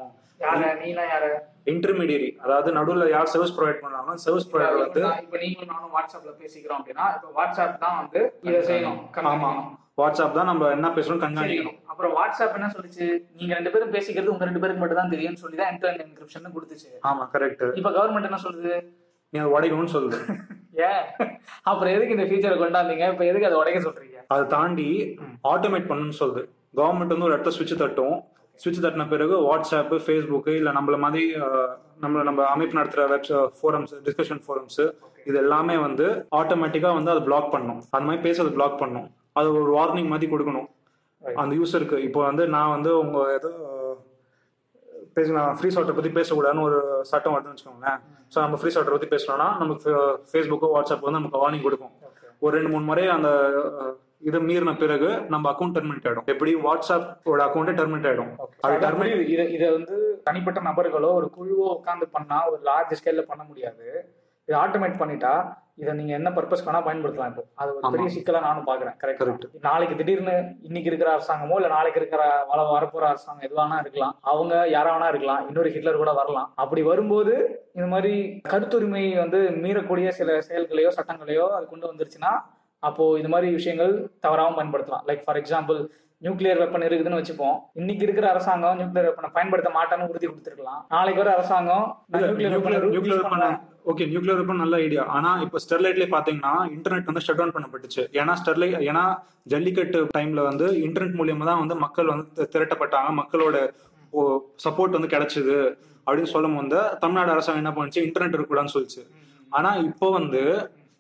இன்டர்மீடியரி, அதாவது நடுவில் யார் சர்வீஸ் ப்ரொவைட் பண்றாங்க, சர்வீஸ் ப்ரொவைடர் வந்து இப்போ நீங்களும் நானும் வாட்ஸ்அப்ல பேசிக்கிறோம் அப்படின்னா இப்போ வாட்ஸ்அப் தான் வந்து இதை செய்யணும். ஆமா, வாட்ஸ்அப் தான் நம்ம என்ன பேசணும் கண்காணிக்கணும். அப்புறம் வாட்ஸ்அப் என்ன சொல்லுச்சு, நீங்க ரெண்டு பேரும் பேசிக்கிறது உங்க ரெண்டு பேருக்கு மட்டும் தான் தெரியும்னு சொல்லி தான் எண்ட் டு எண்ட் என்கிரிப்ஷன் கொடுத்துச்சு. ஆமா, கரெக்ட். இப்போ கவர்மெண்ட் என்ன சொல்லுது, நீ அதை உடைக்கணும்னு சொல்லுது. ஏன் அப்புறம் எதுக்கு இந்த ஃபீச்சரை கொண்டாந்தீங்க? இப்போ எதுக்கு அதை உடைக்க சொல்றீங்க? அதை தாண்டி ஆட்டோமேட் பண்ணணும்னு சொல்லுது கவர்மெண்ட். வந்து ஒரு இடத்த சுவிட்ச் தட்டும், சுவிட்ச் தட்டின பிறகு வாட்ஸ்அப், ஃபேஸ்புக்கு இல்லை நம்மள மாதிரி நம்மள நம்ம அமைப்பு நடத்துகிற வெப் ஃபோரம்ஸ், டிஸ்கஷன் ஃபோரம்ஸ், இது எல்லாமே வந்து ஆட்டோமேட்டிக்காக வந்து அதை பிளாக் பண்ணணும். அந்த மாதிரி பேசுறது பிளாக் பண்ணணும். அது ஒரு வார்னிங் மாதிரி கொடுக்கணும் அந்த யூஸருக்கு. இப்போ வந்து நான் வந்து உங்கள் ஏதோ பேச ஃப்ரீ சாஃப்ட்வேர் பற்றி பேசக்கூடாதுன்னு ஒரு சட்டம் வருதுன்னு வச்சுக்கோங்களேன். ஸோ நம்ம ஃப்ரீ சாஃப்ட்வேர் பற்றி பேசணும்னா நமக்கு ஃபேஸ்புக்கோ வாட்ஸ்அப் வந்து நமக்கு வார்னிங் கொடுக்கும். ஒரு ரெண்டு மூணு முறை அந்த இதை மீறின பிறகு நம்ம அக்கௌண்ட் டெர்மினேட் ஆயிடும். எப்படி வாட்ஸ்அப்போட அக்கௌண்ட்டே டெர்மினேட் ஆயிடும். அது டெர்மினேட் இதை இதை வந்து தனிப்பட்ட நபர்களோ ஒரு குழுவோ உட்காந்து பண்ணா ஒரு லார்ஜ் ஸ்கேல்ல பண்ண முடியாது. இதை ஆட்டோமேட் பண்ணிட்டா இதை நீங்க என்ன பர்பஸ் வேணா பயன்படுத்தலாம். இப்போ அது ஒரு பெரிய சிக்கலா நானும் பாக்குறேன். கரெக்ட் கரெக்ட் நாளைக்கு திடீர்னு இன்னைக்கு இருக்கிற அரசாங்கமோ இல்ல நாளைக்கு இருக்கிற வள வரப்போற அரசாங்கம் எதுவானா இருக்கலாம், அவங்க யாரா வேணா இருக்கலாம், இன்னொரு ஹிட்லர் கூட வரலாம். அப்படி வரும்போது இந்த மாதிரி கருத்துரிமை வந்து மீறக்கூடிய சில செயல்களையோ சட்டங்களையோ அது கொண்டு வந்துருச்சுன்னா அப்போ இந்த மாதிரி விஷயங்கள் தவறாகவும் பயன்படுத்தலாம். Like for example nuclear weapon இருக்குதுன்னு வச்சுப்போம். இன்னைக்கு இருக்கிற அரசாங்கம் நியூக்ளியர் வெப்பனை பயன்படுத்த மாட்டான்னு உறுதி கொடுத்துருக்கலாம். நாளைக்கு வர அரசாங்கம் nuclear weapon okay nuclear weapon நல்ல ஐடியா. ஆனா இப்போ ஸ்டெர்லைட்லேயே பாத்தீங்கன்னா இன்டர்நெட் வந்து ஷட் டவுன் பண்ணப்பட்டுச்சு. ஏன்னா ஸ்டெர்லைட் ஏன்னா ஜல்லிக்கட்டு டைம்ல வந்து இன்டர்நெட் மூலியமா தான் வந்து மக்கள் வந்து திரட்டப்பட்டாங்க, மக்களோட சப்போர்ட் வந்து கிடைச்சது அப்படின்னு சொல்லும் போது தமிழ்நாடு அரசாங்கம் என்ன பண்ணுச்சு, இன்டர்நெட் இருக்கக்கூடாதுன்னு சொல்லிச்சு. ஆனா இப்போ வந்து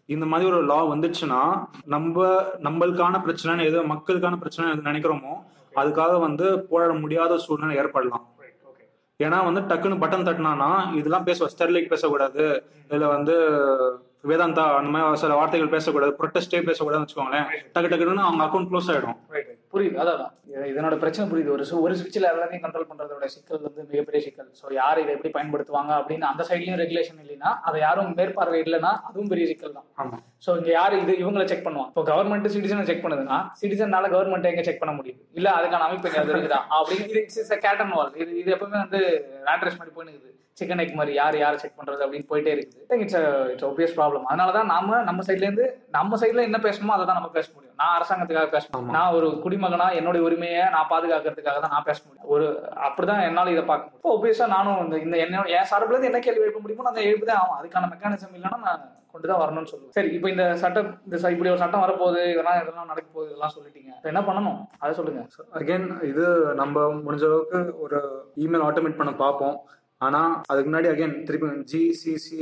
இந்த மாதிரி ஒரு லா வந்துச்சுன்னா நம்ம நம்மளுக்கான பிரச்சனை ஏதோ மக்களுக்கான பிரச்சனை எது நினைக்கிறோமோ அதுக்காக வந்து போராட முடியாத சூழ்நிலை ஏற்படலாம். ஏன்னா வந்து டக்குன்னு பட்டன் தட்டினானா இதெல்லாம் பேச ஸ்டெர்லைட் பேசக்கூடாது, இதுல வந்து வேதாந்தா அந்த மாதிரி சில வார்த்தைகள் பேசக்கூடாது, ப்ரொட்டஸ்டே பேசக்கூடாதுன்னு வச்சுக்கோங்களேன், டக்கு டக்குன்னு அவங்க அக்கௌண்ட் க்ளோஸ் ஆயிடும். புரியுது, அதான் இதனோட பிரச்சனை புரியுது. ஒரு ஒரு சுவிட்சில் எல்லாத்தையும் கண்ட்ரோல் பண்றதோட சிக்கல் வந்து மிகப்பெரிய சிக்கல். ஸோ யார் இதை எப்படி பயன்படுத்துவாங்க அப்படின்னு அந்த சைட்லயும் ரெகுலேஷன் இல்லைன்னா, அதை யாரும் மேற்பார்வை இல்லைன்னா அதுவும் பெரிய சிக்கல் தான். ஆமா. ஸோ இங்க யாரு இது இவங்களை செக் பண்ணுவாங்க? இப்போ கவர்மெண்ட் சிட்டிசனை செக் பண்ணுதுன்னா சிட்டிசனால கவர்மெண்ட் எங்க செக் பண்ண முடியுது? இல்ல அதுக்கான அமைப்பு எங்க இருக்குதா அப்படின்னு இது இட்ஸ் கேட் அண்ட் வால். இது இது எப்பவுமே வந்து ரேட் மாதிரி போயினுக்குது, சிக்கன் எக் மாதிரி யார் யார் செக் பண்றது அப்படின்னு போயிட்டே இருக்குது. It's it's obvious problem. அதனாலதான் நாம நம்ம சைட்ல இருந்து நம்ம சைட்ல என்ன பேசணுமோ அதை தான் நம்ம பேச முடியும். நான் அரசாங்கத்துக்காக பேசணும், நான் ஒரு குடிமகனா என்னுடைய உரிமையை நான் பாதுகாக்கிறதுக்காக தான் நான் பேச முடியும். ஒரு அப்படிதான் என்னால இதை பார்க்க முடியும். ஒபியஸா நானும் இந்த இந்த என்ன என் சார்பில் இருந்து என்ன கேள்வி எழுப்ப முடியுமோ நான் எழுப்புதான் ஆகும். அதுக்கான மெக்கானிசம் இல்லைன்னா நான் கொண்டுதான் வரணும்னு சொல்லுவேன். சரி, இப்போ இந்த சட்டம் இந்த இப்படி ஒரு சட்டம் வரப்போகுது, இதெல்லாம் இதெல்லாம் நடக்க போகுது, இதெல்லாம் சொல்லிட்டீங்க, என்ன பண்ணணும் அதை சொல்லுங்க. அகைன் இது நம்ம முடிஞ்ச அளவுக்கு ஒரு இமெயில் ஆட்டோமேட் பண்ண பார்ப்போம். ஆனா அதுக்கு முன்னாடி அகைன் திருப்பி ஜிசிசி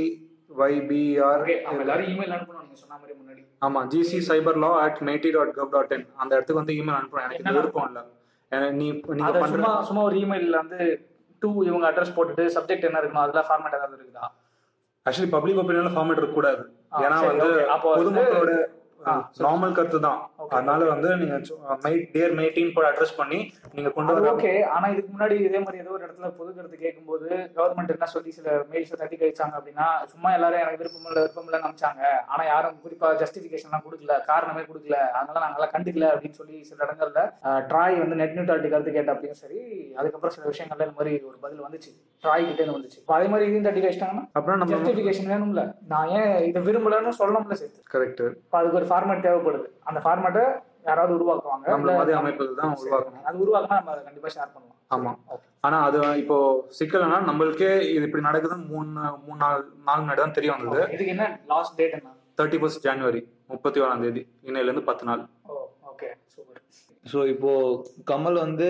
வைபிஆர் எல்லாரும் இமெயில் அனுப்பணும் நீங்க சொன்ன மாதிரி முன்னாடி. ஆமா, GC cyber law at MeitY dot gov dot in அந்த இடத்துக்கு வந்து இமெயில் அனுப்பணும். எனக்கு இந்த விருப்பம் இல்லை. நீ நீங்க சும்மா சும்மா ஒரு இமெயில்ல வந்து டூ இவங்க அட்ரஸ் போட்டுட்டு சப்ஜெக்ட் என்ன இருக்கணும் அதெல்லாம் ஃபார்மேட் ஏதாவது இருக்குதா? ஆக்சுவலி பப்ளிக் ஒப்பீனியன்ல ஃபார்மேட் இருக்க கூடாது. ஏன்னா வந்து பொதுமக்களோட நார்மல் கருத்து தான். அதனால வந்து நீங்க டியர் மெய்டின் போட அட்ரஸ் பண்ணி நீங்க கொண்டு வர ஓகே. ஆனா இதுக்கு முன்னாடி இதே மாதிரி ஏதோ ஒரு இடத்துல பொது கருத்து கேட்கும்போது கவர்மெண்ட் என்ன சொல்லி சில மெயில்ஸ் தட்டி கழிச்சாங்க அப்படின்னா, சும்மா எல்லாரும் எனக்கு விருப்பம் இல்லை விருப்பம் இல்லைன்னு அனுப்பிச்சாங்க, ஆனா யாரும் குறிப்பா ஜஸ்டிபிகேஷன்லாம் கொடுக்கல, காரணமே கொடுக்கல, அதனால நாங்கெல்லாம் கண்டுக்கல அப்படின்னு சொல்லி சில இடங்கள்ல ட்ராய் வந்து நெட் நியூட்ரலிட்டி கருத்து கேட்ட அப்படின்னு சரி. அதுக்கப்புறம் சில விஷயங்கள்ல இந்த மாதிரி ஒரு பதில் வந்துச்சு, ட்ராய் கிட்டே வந்துச்சு. அதே மாதிரி இதையும் தட்டி கழிச்சிட்டாங்கன்னா அப்புறம் நம்ம ஜஸ்டிபிகேஷன் வேணும்ல, நான் ஏன் இதை விரும்பலன்னு சொல்லணும்ல சேர்த்து. கரெக்ட். அதுக்கு ஒரு ஃபார்மேட் தேவைப்படுது. அந்த ஃபார்மேட்டை யாராவது உருவாக்குவாங்க, அமைப்புகள் தான் உருவாக்கணும். அது உருவாக்குனா நம்ம அதை கண்டிப்பா ஷேர் பண்ணுவோம். ஆமா. ஆனா அது இப்போ சிக்கல்னா நம்மளுக்கே இது இப்படி நடக்குதுன்னு மூணு மூணு நாள் நாலு முன்னாடி தான் தெரிய வந்தது. இதுக்கு என்ன லாஸ்ட் டேட் என்ன? தேர்ட்டி ஃபர்ஸ்ட் ஜனவரி முப்பத்தி ஓராம் தேதி இன்னையில இருந்து பத்து நாள். Okay, super. ஸோ இப்போ கமல் வந்து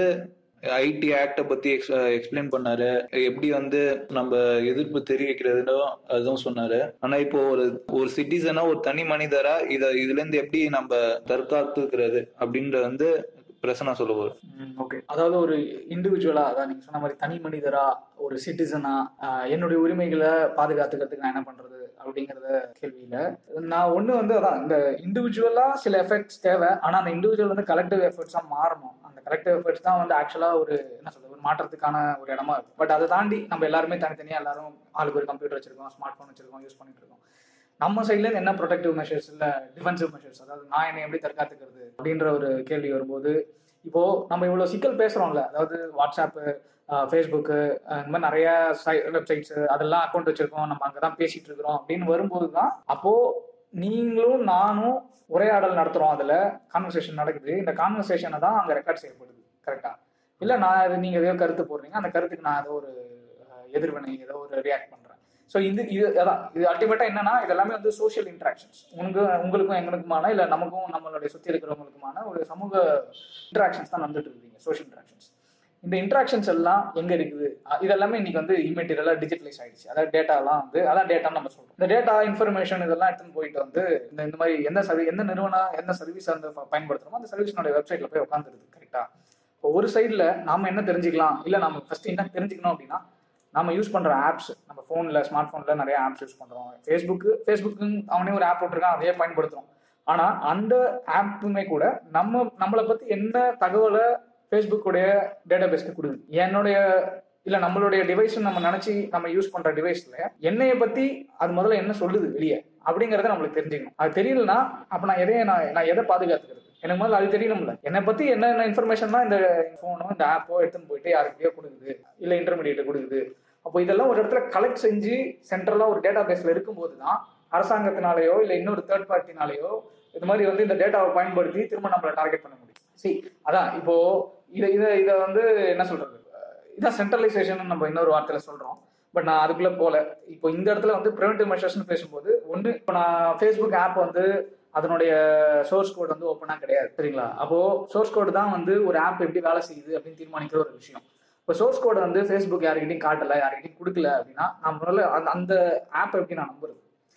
ஐடி ஆக்ட பத்தி எக்ஸ்பிளைன் பண்ணாரு, எப்படி வந்து நம்ம எதிர்ப்பு தெரிவிக்கிறதுனோ அதுவும் சொன்னாரு. ஆனா இப்போ ஒரு ஒரு சிட்டிசனா ஒரு தனி மனிதரா இத இதுல இருந்து எப்படி நம்ம தற்காத்துக்கிறது அப்படின்ற வந்து பிரச்சனை சொல்ல போறோம். ஓகே, அதாவது ஒரு இண்டிவிஜுவலா, அதான் நீங்க சொன்ன மாதிரி தனி மனிதரா ஒரு சிட்டிசனா என்னுடைய உரிமைகளை பாதுகாத்துக்கிறதுக்கு நான் என்ன பண்றது அப்படிங்கறத கேள்வியில நான் ஒண்ணு வந்து அதான் இந்த இண்டிவிஜுவலா சில எஃபெக்ட்ஸ் தேவை. ஆனா அந்த இண்டிவிஜுவல் வந்து கலெக்டிவ் எஃபர்ட்ஸா மாறணும். அந்த கலெக்டிவ் எஃபர்ட்ஸ் தான் வந்து ஆக்சுவலா ஒரு என்ன சொல்றது ஒரு மாற்றத்துக்கான ஒரு இடமா இருக்கும். பட் அதை தாண்டி நம்ம எல்லாருமே தனித்தனியா எல்லாரும் ஆளுக்கு ஒரு கம்ப்யூட்டர் வச்சிருக்கோம், ஸ்மார்ட் போன் வச்சிருக்கோம், யூஸ் பண்ணிட்டு இருக்கோம். நம்ம சைட்ல இருந்து என்ன ப்ரொடெக்டிவ் மெஷர்ஸ் இல்ல டிஃபென்சிவ் மெஷர்ஸ், அதாவது நான் என்னை எப்படி தற்காத்துக்கிறது அப்படின்ற ஒரு கேள்வி வரும்போது, இப்போ நம்ம இவ்வளவு சிக்கல் பேசுறோம்ல, அதாவது வாட்ஸ்அப், ஃபேஸ்புக்கு, இந்த மாதிரி நிறைய வெப்சைட்ஸ் அதெல்லாம் அக்கௌண்ட் வச்சிருக்கோம், நம்ம அங்கதான் பேசிட்டு இருக்கிறோம் அப்படின்னு வரும்போது தான் அப்போ நீங்களும் நானும் உரையாடல் நடத்துறோம், அதுல கான்வர்சேஷன் நடக்குது. இந்த கான்வர்சேஷனை தான் அங்க ரெக்கார்ட் செய்யப்படுது. கரெக்டா? இல்ல நான் நீங்க ஏதோ கருத்து போடுறீங்க, அந்த கருத்துக்கு நான் ஏதோ ஒரு எதிர்வினை ஏதோ ஒரு ரியாக்ட் பண்றேன். ஸோ இது இது அதான் இது அல்டிமேட்டா என்னன்னா இது எல்லாமே வந்து சோஷியல் இன்ட்ராக்ஷன்ஸ். உங்க உங்களுக்கும் எங்களுக்குமான இல்லை நமக்கும் நம்மளுடைய சுற்றி இருக்கிறவங்களுக்குமான ஒரு சமூக இன்ட்ராக்ஷன்ஸ் தான் நடந்துட்டு இருக்கீங்க, சோஷியல் இன்ட்ராக்ஷன்ஸ். இந்த இன்ட்ராக்ஷன்ஸ் எல்லாம் எங்க இருக்குது? இதெல்லாமே இன்னைக்கு வந்து இமெட்டீரியலா டிஜிட்டலைஸ் ஆயிடுச்சு. அதாவது டேட்டாலாம் வந்து அதான் டேட்டான்னு நம்ம சொல்றோம். இந்த டேட்டா இன்ஃபர்மேஷன் இதெல்லாம் எடுத்துன்னு போயிட்டு வந்து இந்த இந்த மாதிரி எந்த சர்வீஸ் எந்த நிறுவனம் எந்த சர்வீஸ் வந்து பயன்படுத்துறோமோ அந்த சர்வீஸ்னுடைய வெப்சைட்ல போய் உட்காந்துருது. கரெக்டா? இப்போ ஒரு சைட்ல நாம என்ன தெரிஞ்சுக்கலாம், இல்லை நம்ம ஃபர்ஸ்ட் என்ன தெரிஞ்சுக்கணும் அப்படின்னா, நம்ம யூஸ் பண்ற ஆப்ஸ், நம்ம போன்ல ஸ்மார்ட் போன்ல நிறைய ஆப்ஸ் யூஸ் பண்றோம். ஃபேஸ்புக்கு ஃபேஸ்புக்கு அவனே ஒரு ஆப் போட்டிருக்கான், அதையே பயன்படுத்துறோம். ஆனா அந்த ஆப்புமே கூட நம்ம நம்மளை பத்தி என்ன தகவலை ஃபேஸ்புக்குடைய டேட்டா பேஸ்க்கு கொடுக்குது. என்னுடைய இல்ல நம்மளுடைய டிவைஸ் நம்ம நினைச்சு நம்ம யூஸ் பண்ற டிவைஸ்ல என்னைய பத்தி அது முதல்ல என்ன சொல்லுது வெளியே அப்படிங்கறத நம்மளுக்கு தெரிஞ்சுக்கணும். அது தெரியலன்னா அப்ப நான் எதைய நான் நான் எதை பாதுகாத்துக்கிறது? எனக்கு முதல்ல அது தெரியணும்ல. என்னை பத்தி என்னென்ன இன்ஃபர்மேஷன் தான் இந்த போனோ இந்த ஆப்போ எடுத்துன்னு போயிட்டு யாருக்கிட்டயோ கொடுக்குது, இல்ல இன்டர்மீடியேட் கொடுக்குது. அப்போ இதெல்லாம் ஒரு இடத்துல கலெக்ட் செஞ்சு சென்ட்ரலா ஒரு டேட்டா பேஸ்ல இருக்கும்போது தான் அரசாங்கத்தினாலேயோ இல்லை இன்னொரு தேர்ட் பார்ட்டினாலேயோ இது மாதிரி வந்து இந்த டேட்டாவை பயன்படுத்தி திரும்ப நம்மளை டார்கெட் பண்ண முடியும். சரி, அதான் இப்போ இதை இதை இதை வந்து என்ன சொல்றது, இதான் சென்ட்ரலைசேஷன் நம்ம இன்னொரு வார்த்தையில சொல்றோம். பட் நான் அதுக்குள்ள போல. இப்போ இந்த இடத்துல வந்து ப்ரிவென்டிவ் மெஷர்ஸ்னு பேசும்போது ஒன்று, இப்போ நான் ஃபேஸ்புக் ஆப் வந்து அதனுடைய சோர்ஸ் கோட் வந்து ஓப்பனா கிடையாது, சரிங்களா? அப்போ சோர்ஸ் கோடு தான் வந்து ஒரு ஆப் எப்படி வேலை செய்யுது அப்படின்னு தீர்மானிக்கிற ஒரு விஷயம். இப்போ சோர்ஸ் கோடை வந்து ஃபேஸ்புக் யாருக்கிட்டையும் காட்டலை, யாருக்கிட்டையும் கொடுக்கல அப்படின்னா நான் முதல்ல அந்த அந்த ஆப் எப்படி நான் நம்புறது?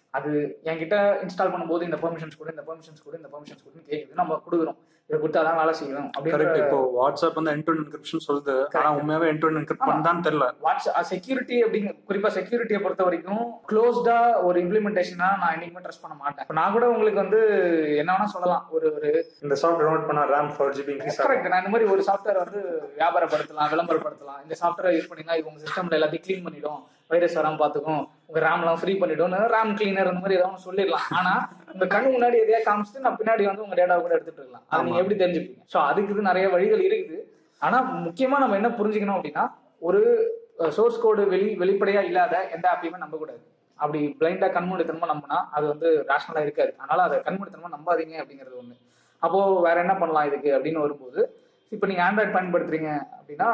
அது என்கிட்ட இன்ஸ்டால் பண்ணும்போது இந்த பெர்மிஷன்ஸ் கூட இந்த பெர்மிஷன்ஸ் கூட இந்த பெர்மிஷன்ஸ் கூட கேக்குது, நம்ம கொடுக்குறோம், இதை கொடுத்தாதான் வேலை செய்யும் அப்படின்னு. இப்போ வாட்ஸ்அப் வந்து எண்ட் டு எண்ட் என்கிரிப்ஷன் சொல்லுது, ஆனா உண்மையாவே எண்ட் டு எண்ட் என்கிரிப்ட் பண்ணதான்னு தெரியல. வாட்ஸ்அப் செக்யூரிட்டி அப்படிங்க, குறிப்பா செக்யூரிட்டியை பொறுத்த வரைக்கும் க்ளோஸ்டா ஒரு இம்ப்ளிமெண்டேஷனா நான் என்னைக்குமே ட்ரஸ்ட் பண்ண மாட்டேன். நான் கூட உங்களுக்கு வந்து என்ன வேணா சொல்லலாம், ஒரு ஒரு இந்த சாஃப்ட்வேர் டவுன்லோட் பண்ணா RAM four GB increase. Correct. நான் இந்த மாதிரி ஒரு சாஃப்ட்வேர் வந்து வியாபாரப்படுத்தலாம், விளம்பரப்படுத்தலாம். இந்த சாஃப்ட்வேர் யூஸ் பண்ணீங்கன்னா இது உங்க சிஸ்டம்ல எல்லாத்தையும் கிளீன் பண்ணிடும், வைரஸ் வராம பாத்துக்கும், உங்க ரேம் எல்லாம் ஃப்ரீ பண்ணிடும், ரேம் கிளீனர் அந்த மாதிரி ஏதாவது சொல்லிடலாம். ஆனா உங்க கண்ணு முன்னாடி எதையா காமிச்சிட்டு நான் பின்னாடி வந்து உங்க டேட்டா கூட எடுத்துட்டு இருக்கலாம். அது நீங்க எப்படி தெரிஞ்சுப்பீங்க? ஸோ அதுக்கு இது நிறைய வழிகள் இருக்குது. ஆனா முக்கியமா நம்ம என்ன புரிஞ்சுக்கணும் அப்படின்னா, ஒரு சோர்ஸ் கோடு வெளி வெளிப்படையா இல்லாத எந்த ஆப்பையுமே நம்ப கூடாது. அப்படி பிளைண்டா கண்மூடித்தனமா நம்பினா அது வந்து ரேஷனலா இருக்காது. அதனால அதை கண்மூடித்தனமா நம்பாதீங்க அப்படிங்கிறது ஒண்ணு. அப்போ வேற என்ன பண்ணலாம் இதுக்கு அப்படின்னு வரும்போது, இப்ப நீங்க ஆண்ட்ராய்டு பயன்படுத்துறீங்க அப்படின்னா,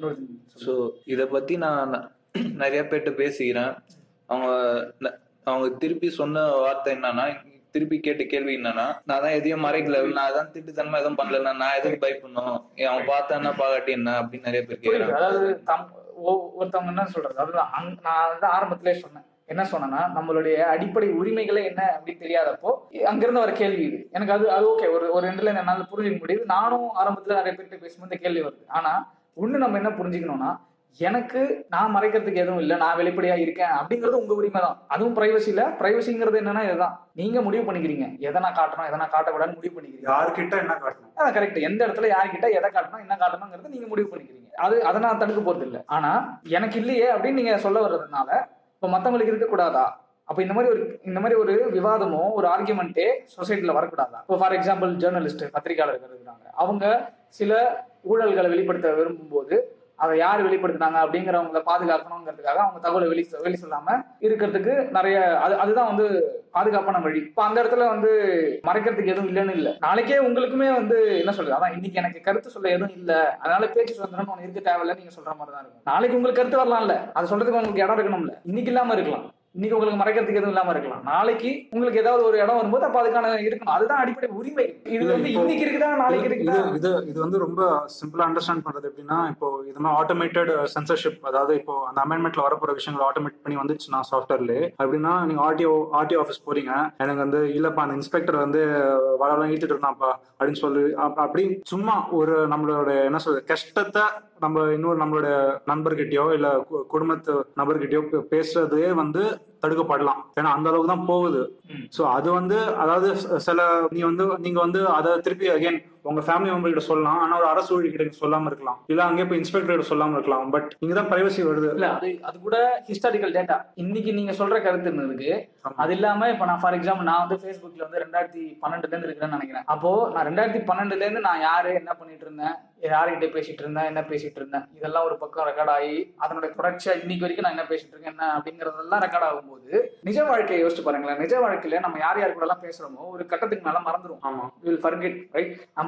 ஸோ இதை பத்தி நான் நிறைய பேர்கிட்ட பேசிக்கிறேன். அவங்க அவங்க திருப்பி சொன்ன வார்த்தை என்னன்னா, திருப்பி கேட்ட கேள்வி என்னன்னா, நான் தான் எதையும் மறைக்கல, நான் அதான் திட்டுத்தனமா எதுவும் பண்ணல, நான் எதுவும் பயப்படணும், அவன் பார்த்தான்னா பாகாட்டி என்ன அப்படின்னு நிறைய பேர் கேட்கறாங்க. அதாவது ஒருத்தவங்க என்ன சொல்றது, அதுதான் நான் வந்து ஆரம்பத்திலே சொன்னேன். என்ன சொன்னா, நம்மளுடைய அடிப்படை உரிமைகளே என்ன அப்படின்னு தெரியாதப்போ அங்கிருந்து வர கேள்வி இது. எனக்கு அது அது ஓகே, ஒரு ஒரு ரெண்டுல என்னால புரிஞ்சுக்க முடியுது. நானும் ஆரம்பத்துல நிறைய பேர்கிட்ட பேசும்போது இந்த கேள்வி வருது. ஆனா ஒண்ணு நம்ம என்ன புரிஞ்சுக்கணும்னா, எனக்கு நான் மறைக்கிறதுக்கு எதுவும் இல்லை, நான் வெளிப்படையா இருக்கேன் அப்படிங்கிறது உங்க உரிமை தான். அதுவும் பிரைவசியில, பிரைவசிங்கிறது என்னன்னா இதுதான், நீங்க முடிவு பண்ணிக்கிறீங்க எதை நான் காட்டணும் எதை நான் காட்டக்கூடாதுன்னு முடிவு பண்ணிக்கிறீங்க. யாருக்கிட்ட என்ன காட்டணும், அதான் கரெக்ட். எந்த இடத்துல யாருக்கிட்ட எதை காட்டணும் என்ன காட்டணுங்கிறது நீங்க முடிவு பண்ணிக்கிறீங்க. அது அதை நான் தடுக்க போறது இல்லை. ஆனா எனக்கு இல்லையே அப்படின்னு நீங்க சொல்ல வர்றதுனால இப்ப மத்தவங்களுக்கு இருக்கக்கூடாதா? அப்ப இந்த மாதிரி ஒரு இந்த மாதிரி ஒரு விவாதமோ ஒரு ஆர்குமெண்டே சொசைட்டில வரக்கூடாதா? இப்போ ஃபார் எக்ஸாம்பிள் ஜேர்னலிஸ்ட் பத்திரிகையாளர்கள் இருக்கிறாங்க, அவங்க சில ஊழல்களை வெளிப்படுத்த விரும்பும் போது அதை யார் வெளிப்படுத்தினாங்க அப்படிங்கிறவங்களை பாதுகாக்கணுங்கிறதுக்காக அவங்க தகவலை வெளி வெளி சொல்லாம இருக்கிறதுக்கு நிறைய அது அதுதான் வந்து பாதுகாப்பான வழி. இப்ப அந்த இடத்துல வந்து மறைக்கிறதுக்கு எதுவும் இல்லைன்னு இல்லை. நாளைக்கே உங்களுக்குமே வந்து என்ன சொல்றது, அதான் இன்னைக்கு எனக்கு கருத்து சொல்ல எதுவும் இல்லை, அதனால பேச்சு சுதந்திரம் ஒன்று இருக்க தேவையில்ல நீங்க சொல்ற மாதிரி தான் இருக்கும். நாளைக்கு உங்களுக்கு கருத்து வரலாம்ல, அது சொல்றதுக்கு உங்களுக்கு இடம் இருக்கணும்ல. இன்னைக்கு இல்லாம இருக்கலாம், இன்னைக்கு உங்களுக்கு மறைக்கிறதுக்கு எதுவும் இல்லாம இருக்கலாம், நாளைக்கு உங்களுக்கு ஏதாவது ஒரு இடம் வரும்போது அப்ப அதுக்கான இருக்கணும். அதுதான் அடிப்படை உரிமை. இது வந்து இன்னைக்கு இருக்குதா நாளைக்கு இருக்குதா? இது இது வந்து ரொம்ப சிம்பிளா அண்டர்ஸ்டாண்ட் பண்றது எப்படின்னா, இப்போ இது மாதிரி ஆட்டோமேட்டட் சென்சர்ஷிப், அதாவது இப்போ அந்த அமெண்ட்மெண்ட்ல வரப்போற விஷயங்கள் ஆட்டோமேட் பண்ணி வந்துச்சுன்னா சாஃப்ட்வேர்ல, அப்படின்னா நீங்க ஆர்டிஓ ஆர்டிஓ ஆஃபீஸ் போறீங்க, எனக்கு வந்து இல்லப்பா அந்த இன்ஸ்பெக்டர் வந்து வளரெல்லாம் ஈட்டுட்டு இருந்தாப்பா அப்படின்னு சொல்லி அப்படி சும்மா ஒரு நம்மளோட என்ன சொல்றது கஷ்டத்தை நம்ம இன்னொரு நம்மளோட நண்பர்கிட்டயோ இல்ல குடும்பத்து நபர்கிட்டயோ பேசுறதே வந்து தடுக்கப்படலாம். ஏன்னா அந்த அளவுக்கு தான் போகுது. சோ அது வந்து அதாவது சில நீ வந்து நீங்க வந்து அதை திருப்பி அகைன் உங்க ஃபேமிலி மெம்பர் கிட்ட சொல்லலாம், ஆனா ஒரு அரசு ஊழியர்கிட்ட சொல்லாம இருக்கலாம், இல்ல அங்கே போய் இன்ஸ்பெக்டர் கிட்ட சொல்லாம இருக்கலாம். பட் இங்க தான் பிரைவசி வருது. இல்ல அது அது கூட ஹிஸ்டாரிக்கல் டேட்டா. இன்னைக்கு நீங்க சொல்ற கருத்து இருக்கு. அது இல்லாம இப்ப நான் ஃபார் எக்ஸாம்பிள் நான் வந்து ஃபேஸ்புக்ல வந்து ரெண்டாயிரத்தி பன்னெண்டுல இருந்து இருக்கிறேன்னு நினைக்கிறேன். அப்போ நான் ரெண்டாயிரத்தி பன்னெண்டுல இருந்து நான் யாரு என்ன பண்ணிட்டு இருந்தேன், யாருகிட்ட பேசிட்டு இருந்தேன், என்ன பேசிட்டு இருந்தேன், இதெல்லாம் ஒரு பக்கம் ரெக்கார்ட் ஆகி அதனுடைய தொடர்ச்சியா இன்னைக்கு வரைக்கும் நான் என்ன பேசிட்டு இருக்கேன் என்ன அப்படிங்கறதெல்லாம் ரெக்கார்ட் ஆகும்போது நிஜ வாழ்க்கையை யோசிச்சு பாருங்களேன். நிஜ வாழ்க்கையில நம்ம யார் யார் கூட எல்லாம் பேசுறோமோ ஒரு கட்டத்துக்கு மேல மறந்துடும். ஆமா, வில் ஃபர்கெட், ரைட்? நம்ம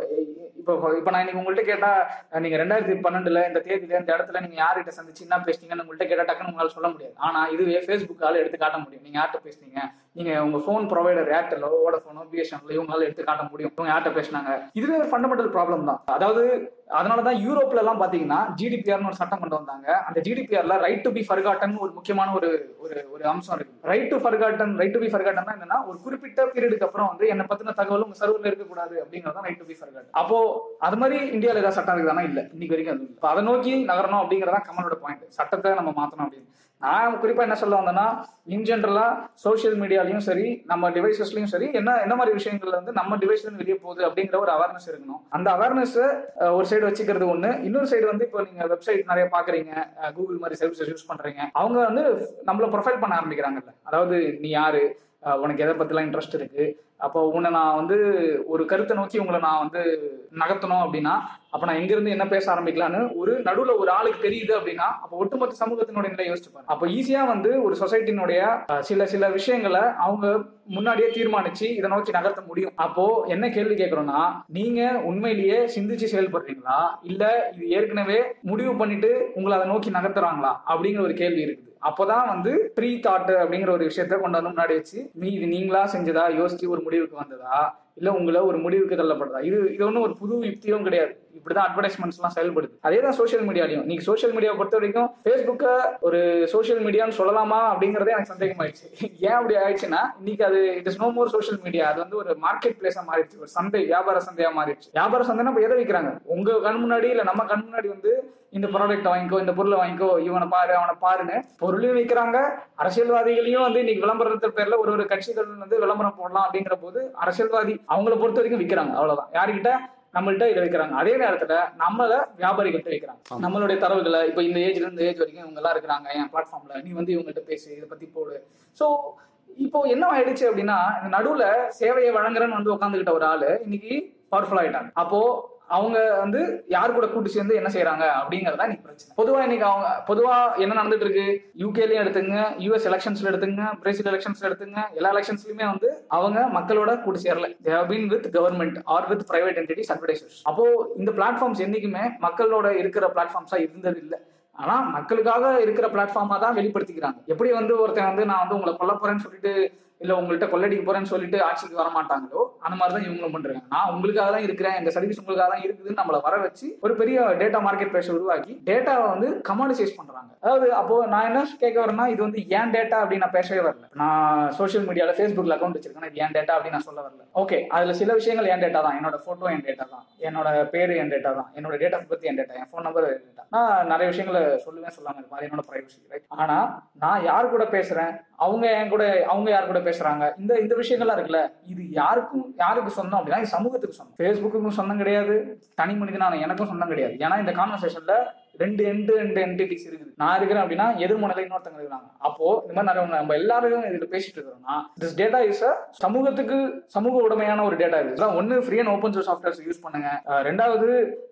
இப்போ இப்போ நான் இன்னைக்கு உங்கள்கிட்ட கேட்டா நீங்க ரெண்டாயிரத்தி பன்னெண்டுல இந்த தேதியில இந்த இடத்துல நீங்க யார்கிட்ட சந்திச்சு என்ன பேசுனீங்கன்னு உங்கள்கிட்ட கேட்டா டக்குன்னு உங்களால சொல்ல முடியாது. ஆனா இதுவே ஃபேஸ்புக்கால எடுத்து காட்ட முடியும். நீங்க யார்கிட்ட பேசுனீங்க, நீங்க உங்க போன் ப்ரொவைடர் ஏர்டெல்லோ வோடஃபோனோ பிஎஸ்என்எல் இவங்களால எடுத்து காட்ட முடியும் இவங்க யார்கிட்ட பேசினாங்க. இதுவே ஒரு ஃபண்டமெண்டல் ப்ராப்ளம் தான். அதாவது அதனாலதான் யூரோப்ல எல்லாம் பாத்தீங்கன்னா ஜிடிபிஆர்னு ஒரு சட்டம் கொண்டு வந்தாங்க. அந்த ஜிடிபிஆர்ல ரைட் டு பி ஃபர்காட்டன் ஒரு முக்கியமான ஒரு ஒரு அம்சம் இருக்கு. Right to forgotten right to be forgotten என்னன்னா ஒரு குறிப்பிட்ட பீரியடுக்கு அப்புறம் வந்து என்ன பத்தின தகவல் உங்க சர்வர்ல இருக்கக்கூடாது அப்படிங்கறத ரைட் டு பி ஃபர்காட்டன். அப்போ அது மாதிரி இந்தியாவில ஏதாவது சட்டம் இருக்குதானா? இல்ல, இன்னைக்கு வரைக்கும் அது இல்லை. அதை நோக்கி நகரணும் அப்படிங்கறதா கமலோட பாயிண்ட். சட்டத்தை நம்ம மாத்தணும் அப்படின்னு நான் குறிப்பா என்ன சொல்ல வந்தேன்னா, இன் ஜென்ரலா சோசியல் மீடியாலையும் சரி நம்ம டிவைசஸ்லயும் சரி என்ன என்ன மாதிரி விஷயங்கள்ல வந்து நம்ம டிவைஸ்ல இருந்து வெளியே போகுது அப்படிங்கிற ஒரு அவேர்னஸ் இருக்கணும். அந்த அவேர்னஸ் ஒரு சைடு வச்சுக்கிறது ஒண்ணு. இன்னொரு சைடு வந்து இப்போ நீங்க வெப்சைட் நிறைய பாக்குறீங்க, கூகுள் மாதிரி சர்வீசஸ் யூஸ் பண்றீங்க, அவங்க வந்து நம்மள ப்ரொஃபைல் பண்ண ஆரம்பிக்கிறாங்கல்ல. அதாவது நீ யாரு, உனக்கு எதை பத்திலாம் இன்ட்ரெஸ்ட் இருக்கு, அப்போ உன்னை நான் வந்து ஒரு கருத்தை நோக்கி உங்களை நான் வந்து நகர்த்தணும் அப்படின்னா அப்ப நான் எங்க இருந்து என்ன பேச ஆரம்பிக்கலான்னு ஒரு நடுவுல ஒரு ஆளுக்கு தெரியுது அப்படின்னா அப்போ ஒட்டுமொத்த சமூகத்தினுடைய நிலை யோசிச்சுப்பாரு. அப்போ ஈஸியா வந்து ஒரு சொசைட்டினுடைய சில சில விஷயங்களை அவங்க முன்னாடியே தீர்மானிச்சு இதை நோக்கி நகர்த்த முடியும். அப்போ என்ன கேள்வி கேட்கறோம்னா, நீங்க உண்மையிலேயே சிந்திச்சு செயல்படுறீங்களா இல்ல இது ஏற்கனவே முடிவு பண்ணிட்டு உங்களை அதை நோக்கி நகர்த்துறாங்களா அப்படிங்கிற ஒரு கேள்வி இருக்குது. அப்போதான் வந்து ப்ரீ தாட் அப்படிங்கிற ஒரு விஷயத்த கொண்டு வந்து முன்னாடி வச்சு நீ இது நீங்களா செஞ்சதா யோசிச்சு ஒரு முடிவுக்கு வந்ததா இல்ல உங்களை ஒரு முடிவுக்கு தள்ளப்படுறதா? இது இது ஒன்றும் ஒரு புது யுக்தியும் கிடையாது. இப்படிதான் அட்வர்டைஸ்மெண்ட்ஸ் எல்லாம் செயல்படுது. அதே தான் சோஷியல் மீடியாலையும். நீங்க சோஷியல் மீடியாவை பொறுத்த வரைக்கும் ஃபேஸ்புக்கை ஒரு சோஷியல் மீடியான்னு சொல்லலாமா அப்படிங்கறதே எனக்கு சந்தேகம் ஆயிடுச்சு. ஏன் அப்படி ஆயிடுச்சுன்னா, இன்னைக்கு அது it is no more social media. அது வந்து ஒரு மார்க்கெட் பிளேஸா மாறிடுச்சு, ஒரு சந்தை, வியாபார சந்தையா மாறிடுச்சு. வியாபார சந்தைனா இப்ப எதை விற்கிறாங்க? உங்க கண் முன்னாடி இல்ல நம்ம கண் முன்னாடி வந்து இந்த ப்ராடக்ட் வாங்கிக்கோ, இந்த பொருளை வாங்கிக்கோ, இவனை பாரு அவனை பாருன்னு பொருளையும் விற்கிறாங்க. அரசியல்வாதிகளையும் வந்து இன்னைக்கு விளம்பரத்து பேர்ல ஒரு ஒரு கட்சிகள் வந்து விளம்பரம் போடலாம் அப்படிங்கிற போது அரசியல்வாதி அவங்கள பொறுத்த வரைக்கும் விற்கிறாங்க. அவ்வளவுதான். யாருக்கிட்ட? நம்மள்கிட்ட இதை வைக்கிறாங்க. அதே நேரத்துல நம்மள வியாபாரிகள்கிட்ட வைக்கிறாங்க. நம்மளுடைய தரவுகளை இப்ப இந்த ஏஜ்ல இருந்து ஏஜ் வரைக்கும் இவங்க எல்லாம் இருக்கிறாங்க என் பிளாட்ஃபார்ம்ல, நீ வந்து இவங்கள்ட்ட பேசு, இதை பத்தி போடு. சோ இப்போ என்ன ஆயிடுச்சு அப்படின்னா, இந்த நடுவுல சேவையை வழங்குறன்னு வந்து உட்காந்துக்கிட்ட ஒரு ஆளு இன்னைக்கு பவர்ஃபுல் ஆயிட்டாங்க. அப்போ அவங்க வந்து யாரு கூட கூட்டு சேர்ந்து என்ன செய்யறாங்க அப்படிங்கறதா இன்னைக்கு பிரச்சனை. பொதுவா இன்னைக்கு அவங்க பொதுவா என்ன நடந்துட்டு இருக்கு, யூகேலயும் எடுத்துங்க, யூஎஸ் எலெக்ஷன்ஸ்ல எடுத்துங்க, பிரேசில் எலெக்ஷன்ஸ்ல எடுத்துங்க, எல்லா எலெக்ஷன்ஸ்லயுமே வந்து அவங்க மக்களோட கூட்டு சேரல. they have been with government or with private entities advertisers. அப்போ இந்த பிளாட்ஃபார்ம்ஸ் என்னைக்குமே மக்களோட இருக்கிற பிளாட்ஃபார்ம்ஸா இருந்தது இல்லை. ஆனா மக்களுக்காக இருக்கிற பிளாட்ஃபார்மா தான் வெளிப்படுத்திக்கிறாங்க. எப்படி வந்து ஒருத்தன் வந்து நான் வந்து உங்களை கொல்ல போறேன்னு சொல்லிட்டு இல்ல உங்கள்கிட்ட கொள்ளடிக்க போறேன்னு சொல்லிட்டு ஆட்சிக்கு வர மாட்டாங்களோ, அந்த மாதிரிதான் இவங்களும் பண்றாங்க. நான் உங்களுக்காக தான் இருக்கிறேன், எங்க சர்வீஸ் உங்களுக்காக தான் இருக்குதுன்னு நம்மளை வர வச்சு ஒரு பெரிய டேட்டா மார்க்கெட் பிளேஸ் உருவாக்கி டேட்டாவை வந்து கமாடிசைஸ் பண்றாங்க. அதாவது அப்போ நான் என்ன கேட்க வரேன்னா, இது வந்து ஏன் டேட்டா அப்படின்னு நான் பேசவே வரல. நான் சோஷியல் மீடியால ஃபேஸ்புக்ல அக்கௌண்ட் வச்சிருக்கேன், இது ஏன் டேட்டா அப்படின்னு நான் சொல்ல வரல. ஓகே, அதுல சில விஷயங்கள் என் டேட்டா தான். என்னோட போட்டோ என் டேட்டா தான், என்னோட பேரு என் டேட்டா தான், என்னோட டேட் ஆஃப் பர்த் என் டேட்டா, என் ஃபோன் நம்பர் என் டேட்டா. நான் நிறைய விஷயங்களை சொல்லுவேன், சொல்லாம இருப்பேன், அது என்னோட பிரைவசி. ரைட்? ஆனா நான் யார் கூட பேசுறேன், அவங்க என் கூட அவங்க யார் கூட பேசுறாங்க, இந்த இந்த விஷயங்கள்லாம் இருக்குல்ல, இது யாருக்கும் யாருக்கு சொந்தம் அப்படின்னா இது சமூகத்துக்கு சொந்தம். ஃபேஸ்புக்குக்கும் சொந்தம் கிடையாது, தனி மனிதனான எனக்கும் சொந்தம் கிடையாது. ஏன்னா இந்த கான்வர்சேஷன்ல ரெண்டு எண்டு ரெண்டு என்டிட்டிஸ் இருக்குது. நான் இருக்கிறேன் அப்படின்னா எதிர்மனையில இன்னொருத்தங்க இருக்கிறாங்க. அப்போ இந்த மாதிரி நிறைய நம்ம எல்லாரும் இதுல பேசிட்டு இருக்கிறோம்னா, திஸ் டேட்டா இஸ் சமூகத்துக்கு சமூக உடமையான ஒரு டேட்டா இருக்கு. ஒன்னு free and open source softwares use பண்ணுங்க. ரெண்டாவது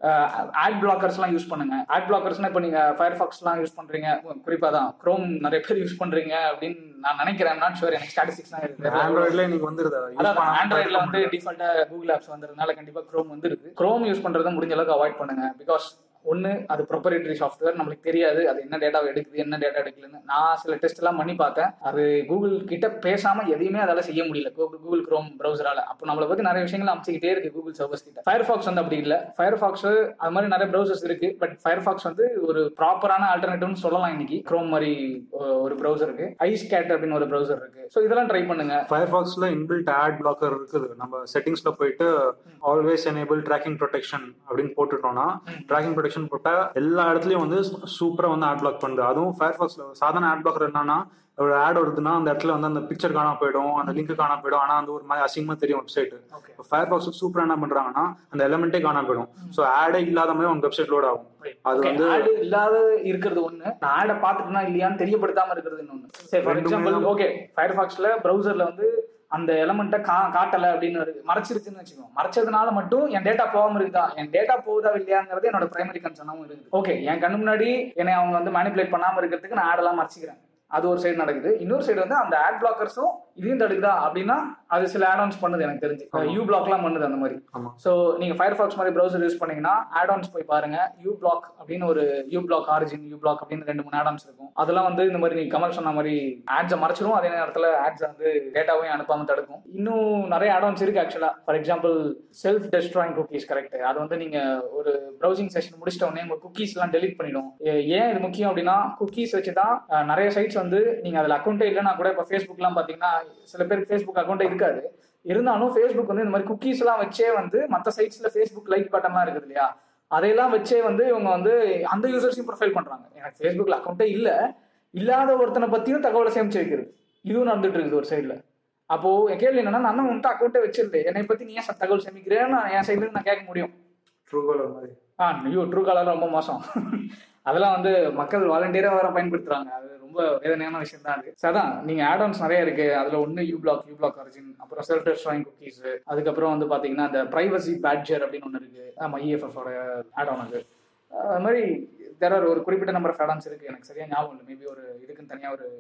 ஆட் பிளாக்கர்ஸ் எல்லாம் யூஸ் பண்ணுங்க. ஆட் பிளாக்கர்ஸ்னா இப்போ நீங்க ஃபயர்ஃபாக்ஸ் எல்லாம் யூஸ் பண்றீங்க, குறிப்பா தான் குரோம் நிறைய பேர் யூஸ் பண்றீங்க அப்படின்னு நான் நினைக்கிறேன். நாட் ஷுவர், எனக்கு ஸ்டாட்டிஸ்டிக்ஸ் இருக்கு. ஆண்ட்ராய்ட்ல இன்னைக்கு வந்துருது. அதாவது ஆண்ட்ராய்ட்ல வந்து டிஃபால்ட்டா கூகுள் ஆப்ஸ் வந்ததுனால கண்டிப்பா குரோம் வந்துருக்கு. குரோம் யூஸ் பண்றதை முடிஞ்ச அளவுக்கு அவாய்ட் பண்ணுங்க. பிகாஸ் ஒன்னு அது ப்ரொப்ரைட்டரி சாஃப்ட்வேர், நம்மளுக்கு தெரியாது அது என்ன டேட்டாவை எடுக்குது என்ன டேட்டா எடுக்கலன்னு. நான் சில டெஸ்ட் எல்லாம் பண்ணி பார்த்தேன், அது கூகுள் கிட்ட பேசாம எதையுமே அதால செய்ய முடியல கூகுள் குரோம் ப்ரௌசரால. அப்போ நம்மளை பத்தி நிறைய விஷயங்கள் அமைச்சிக்கிட்டே இருக்கு கூகுள் சர்வர்ஸ் கிட்ட. ஃபயர்ஃபாக்ஸ் வந்து அப்படி இல்லை. ஃபயர்ஃபாக்ஸ் அது மாதிரி நிறைய ப்ரௌசர்ஸ் இருக்கு, பட் ஃபயர்ஃபாக்ஸ் வந்து ஒரு ப்ராப்பரான ஆல்டர்னேட்டிவ்னு சொல்லலாம். இன்னைக்கு குரோம் மாதிரி ஒரு ப்ரௌசர் இருக்கு, ஐஸ்கேட் அப்படின்னு ஒரு ப்ரௌசர் இருக்கு. ஸோ இதெல்லாம் ட்ரை பண்ணுங்க. ஃபயர்ஃபாக்ஸ்ல இன்பில்ட் ஆட் பிளாக்கர் இருக்குது. நம்ம செட்டிங்ஸ்ல போயிட்டு ஆல்வேஸ் எனேபிள் ட்ராக்கிங் ப்ரொடெக்ஷன் அப்படின்னு போட்டுட்டோம்னா, ட்ராக்கிங் ப்ரொடெக்ஷன் போட்டா எல்லா இடத்துலயும் வந்து சூப்பரா வந்து ஆட் பிளாக் பண்ணுது. அதுவும் ஃபயர்ஃபாக்ஸ்ல சாதாரண ஆட் பிளாக்கர் என்னன்னா, ஒரு ஆட் வருதுன்னா அந்த இடத்துல வந்து அந்த பிக்சர் காணா போயிடும், அந்த லிங்க் காணா போயிடும். ஆனா அந்த ஒரு மாதிரி அசிங்கமா தெரியும் வெப்சைட். ஃபயர்ஃபாக்ஸ் சூப்பரா என்ன பண்றாங்கன்னா, அந்த எலிமெண்டே காணா போயிடும். சோ ஆடே இல்லாத மாதிரி உங்க வெப்சைட் லோட் ஆகும். அது வந்து ஆட் இல்லாத இருக்கிறது ஒண்ணு, நான் ஆட பாத்துட்டேனா இல்லையான்னு தெரியப்படுத்தாம இருக்கிறது இன்னொன்னு. சரி, ஃபார் எக்ஸாம்பிள் ஓகே ஃபயர்ஃபாக்ஸ்ல ப்ரௌசர்ல வந்து அந்த எலமெண்ட்டை கா காட்டலை அப்படின்னு மறைச்சிருச்சுன்னு வச்சுக்கோங்க. மறைச்சதுனால மட்டும் என் டேட்டா போகாம இருக்குதா, என் டேட்டா போகுதா இல்லையாங்கிறது என்னோட பிரைமரி கன்சர்னாவும் இருக்குது. ஓகே, என் கண்ணு முன்னாடி என்னை அவங்க வந்து மேனிபுலேட் பண்ணாம இருக்கிறதுக்கு நான் ஆடெல்லாம் மறைச்சிக்கிறேன், அது ஒரு சைடு நடக்குது. இன்னொரு சைடு வந்து அந்த ஆட் பிளாக்கர்ஸும் இதையும் தடுக்குதா அப்படின்னா அது சில ஆட்ஆன்ஸ் பண்ணுது எனக்கு தெரிஞ்சு. யூ பிளாக்லாம் பண்ணுது அந்த மாதிரி. ஸோ நீங்க ஃபயர்ஃபாக்ஸ் மாதிரி ப்ரௌசர் யூஸ் பண்ணீங்கன்னா ஆட்ஆன்ஸ் போய் பாருங்க. யூ பிளாக் அப்படின்னு ஒரு uBlock Origin, uBlock அப்படின்னு ரெண்டு மூணு ஆட்ஆன்ஸ் இருக்கும். அதெல்லாம் வந்து இந்த மாதிரி நீங்க கமல் சொன்ன மாதிரி ஆட்ஸை மறைச்சிடும், அதே நேரத்தில் ஆட்ஸ் வந்து டேட்டாவையும் அனுப்பாம தடுக்கும். இன்னும் நிறைய ஆட்ஆன்ஸ் இருக்கு ஆக்சுவலா. For example self destroying cookies. Correct, அது வந்து நீங்க ஒரு ப்ரௌசிங் செஷன் முடிச்சிட்ட உடனே உங்க குக்கீஸ் எல்லாம் டெலிட் பண்ணிடும். ஏன் இது முக்கியம் அப்படின்னா, குக்கீஸ் வச்சு தான் நிறைய சைட்ஸ் வந்து நீங்க அதுல அக்கௌண்ட்டே இல்லைன்னா கூட, இப்போ ஃபேஸ்புக்லாம் பாத்தீங்கன்னா சில பேருக்கு ஃபேஸ்புக் அக்கௌண்ட்டே இருக்காது, இருந்தாலும் ஃபேஸ்புக் வந்து இந்த மாதிரி குக்கீஸ் எல்லாம் வச்சே வந்து மற்ற சைட்ஸ்ல ஃபேஸ்புக் லைக் பட்டன்லாம் இருக்குது இல்லையா, அதையெல்லாம் வச்சே வந்து இவங்க வந்து அந்த யூசர்ஸையும் ப்ரொஃபைல் பண்றாங்க. எனக்கு ஃபேஸ்புக்ல அக்கௌண்ட்டே இல்ல, இல்லாத ஒருத்தனை பத்தியும் தகவலை சேமிச்சு வைக்கிறது, இதுவும் நடந்துட்டு இருக்குது ஒரு சைட்ல. அப்போ என் கேள்வி என்னன்னா, நான் உன்ட்டு அக்கௌண்ட்டே வச்சிருந்தேன், என்னை பத்தி நீ ஏன் தகவல் சேமிக்கிறேன்னு என் சைட்ல நான் கேட்க முடியும். ட்ரூ காலர் மாதிரி. ஆ ஐயோ, ட்ரூ காலர் ரொம்ப மோசம். அதெல்லாம் வந்து மக்கள் வாலண்டியரா வர பயன்படுத்துறாங்க, அது ரொம்ப வேதனையான விஷயம் தான் அது. அதான் நீங்க ஆட்ஆன்ஸ் நிறைய இருக்கு. அதுல ஒன்னு uBlock, uBlock Origin, அப்புறம் செல்ஃப் டெஸ்ட்ராயிங் குக்கீஸ், அதுக்கப்புறம் வந்து பாத்தீங்கன்னா அந்த பிரைவசி பேட்ஜர் அப்படின்னு ஒன்று இருக்கு. ஆமா, இஎஃப்எஃப் ஓட ஆட்ஆன் அது. அது மாதிரி தேர் ஆர் ஒரு குறிப்பிட்ட நம்பர் ஆஃப் ஆட்ஆன்ஸ் இருக்கு, எனக்கு சரியா ஞாபகம் இல்லை. மேபி ஒரு இதுக்குன்னு தனியா ஒரு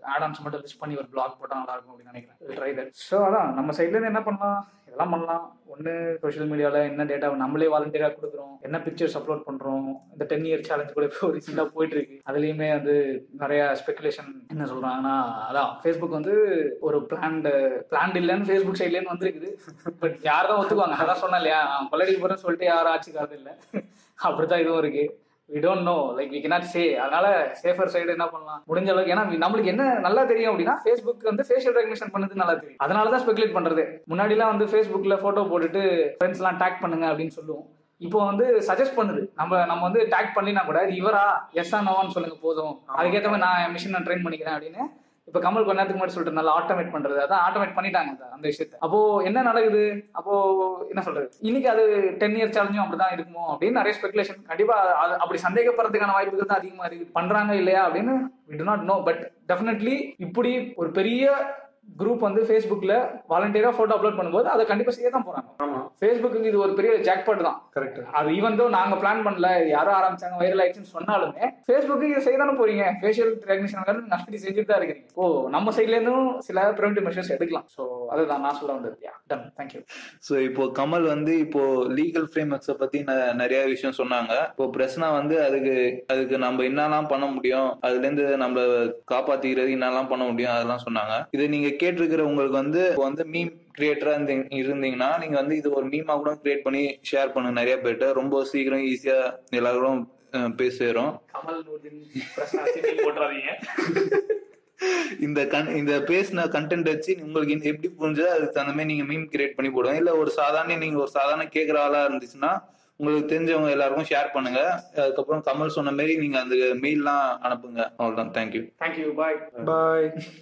ஆடான்ஸ் மட்டும் லிஸ்ட் பண்ணி ஒரு பிளாக் போட்டால் நல்லா இருக்கும் அப்படின்னு நினைக்கிறேன். Try that. ஸோ அதான் நம்ம சைட்லேருந்து என்ன பண்ணலாம், இதெல்லாம் பண்ணலாம். ஒன்று சோஷியல் மீடியாவில் என்ன டேட்டா நம்மளே வாலண்டியராக கொடுக்குறோம், என்ன பிக்சர்ஸ் அப்லோட் பண்ணுறோம். இந்த டென் இயர் சேலஞ்ச் கூட இப்போ ரீசெண்டாக போயிட்டு இருக்கு. அதுலேயுமே வந்து நிறைய ஸ்பெகுலேஷன் என்ன சொல்கிறாங்கன்னா, அதான் ஃபேஸ்புக் வந்து ஒரு பிளான்டு பிளான்டு இல்லைன்னு ஃபேஸ்புக் சைட்லேருந்து வந்துருக்குது. பட் யார் தான் ஒத்துக்குவாங்க? அதான் சொன்னேன் இல்லையா, கொள்ளடிக்க போகிறேன்னு சொல்லிட்டு யாரும் ஆட்சிக்காரது இல்லை. அப்படித்தான் இதுவும் இருக்கு. we don't know, like we cannot say. அதனால சேஃபர் சைடு என்ன பண்ணலாம் முடிஞ்ச அளவுக்கு. ஏன்னா நம்மளுக்கு என்ன நல்லா தெரியும் அப்படின்னா, ஃபேஸ்புக் வந்து ஃபேஷியல் ரெகக்னிஷன் பண்ணுது நல்லா தெரியும். அதனால தான் ஸ்பெகுலேட் பண்றது. முன்னாடிலாம் வந்து ஃபேஸ்புக்ல போட்டோ போட்டுட்டு ஃப்ரெண்ட்ஸ் எல்லாம் டேக் பண்ணுங்க அப்படின்னு சொல்லுவோம். இப்போ வந்து சஜஸ்ட் பண்ணுது. நம்ம நம்ம வந்து டேக் பண்ணினா கூட இது இவரா எஸ் ஆ நோவான்னு சொல்லுங்க போதும், அதுக்கேற்ற மாதிரி நான் மிஷின் நான் ட்ரெயின் பண்ணிக்கிறேன் அப்படின்னு இப்ப கமல் கொஞ்ச நேரத்துக்கு முன்னாடி சொல்லிட்டு நல்லா ஆட்டோமேட் பண்றது. அதான் ஆட்டோமேட் பண்ணிட்டாங்க அந்த விஷயத்த. அப்போ என்ன நடக்குது, அப்போ என்ன சொல்றது, இன்னைக்கு அது டென் இயர் சேலஞ்சும் அப்படிதான் இருக்குமோ அப்படின்னு நிறைய ஸ்பெகுலேஷன். கண்டிப்பா அப்படி சந்தேகப்படுறதுக்கான வாய்ப்புகள் தான் அதிகமா இருக்கு. பண்றாங்க இல்லையா அப்படின்னு we do not know. But definitely இப்படி ஒரு பெரிய குரூப் வந்து ஃபேஸ்புக்ல வாலண்டியரா போட்டோ அப்லோட் பண்ணும்போது அதை கண்டிப்பா செய்ய தான் போறாங்க. ஃபேஸ்புக்கு இது ஒரு பெரிய ஜாக்பாட் தான். கரெக்ட். அது ஈவன் தோ நாங்க பிளான் பண்ணல, யாரோ ஆரம்பிச்சாங்க வைரல் ஆயிடுச்சுன்னு சொன்னாலுமே ஃபேஸ்புக்கு இதை செய்ய தானே போறீங்க. ஃபேஷியல் ரெகக்னிஷன் நஷ்டி செஞ்சுட்டு தான் இருக்கிறீங்க. ஓ நம்ம சைட்ல இருந்தும் சில ப்ரிவென்டிவ் மெஷர்ஸ் எடுக்கலாம். ஸோ அதுதான் நான் சொல்ல வந்தது. டன். தேங்க்யூ. ஸோ இப்போ கமல் வந்து இப்போ லீகல் ஃப்ரேம்வொர்க்ஸை பத்தி நிறைய விஷயம் சொன்னாங்க. இப்போ பிரச்சனை வந்து அதுக்கு அதுக்கு நம்ம என்னெல்லாம் பண்ண முடியும், அதுல இருந்து நம்ம காப்பாத்திக்கிறது என்னெல்லாம் பண்ண முடியும் அதெல்லாம் சொன்னாங்க. இதை நீங்க கேட்டிருக்கிற உங்களுக்கு வந்து வந்து மீம் கிரியேட்டரா இருந்தீங்கன்னா நீங்க வந்து இது ஒரு மீமா கூட கிரியேட் பண்ணி ஷேர் பண்ணுங்க நிறைய பேர்ட்ட. ரொம்ப சீக்கிரம் ஈஸியா எல்லாரும் பேச சேரும். இந்த கன் இந்த பேசின கண்டென்ட் வச்சு உங்களுக்கு எப்படி புரிஞ்சு அதுக்கு தகுந்த மாதிரி நீங்க மீம் கிரியேட் பண்ணி போடுவோம். இல்ல ஒரு சாதாரண நீங்க ஒரு சாதாரண கேட்குற ஆளா இருந்துச்சுன்னா உங்களுக்கு தெரிஞ்சவங்க எல்லாருக்கும் ஷேர் பண்ணுங்க. அதுக்கப்புறம் கமல் சொன்ன மாதிரி நீங்க அந்த மெயில்லாம் அனுப்புங்க. அவ்வளவுதான். தேங்க்யூ. தேங்க்யூ. பாய் பாய்.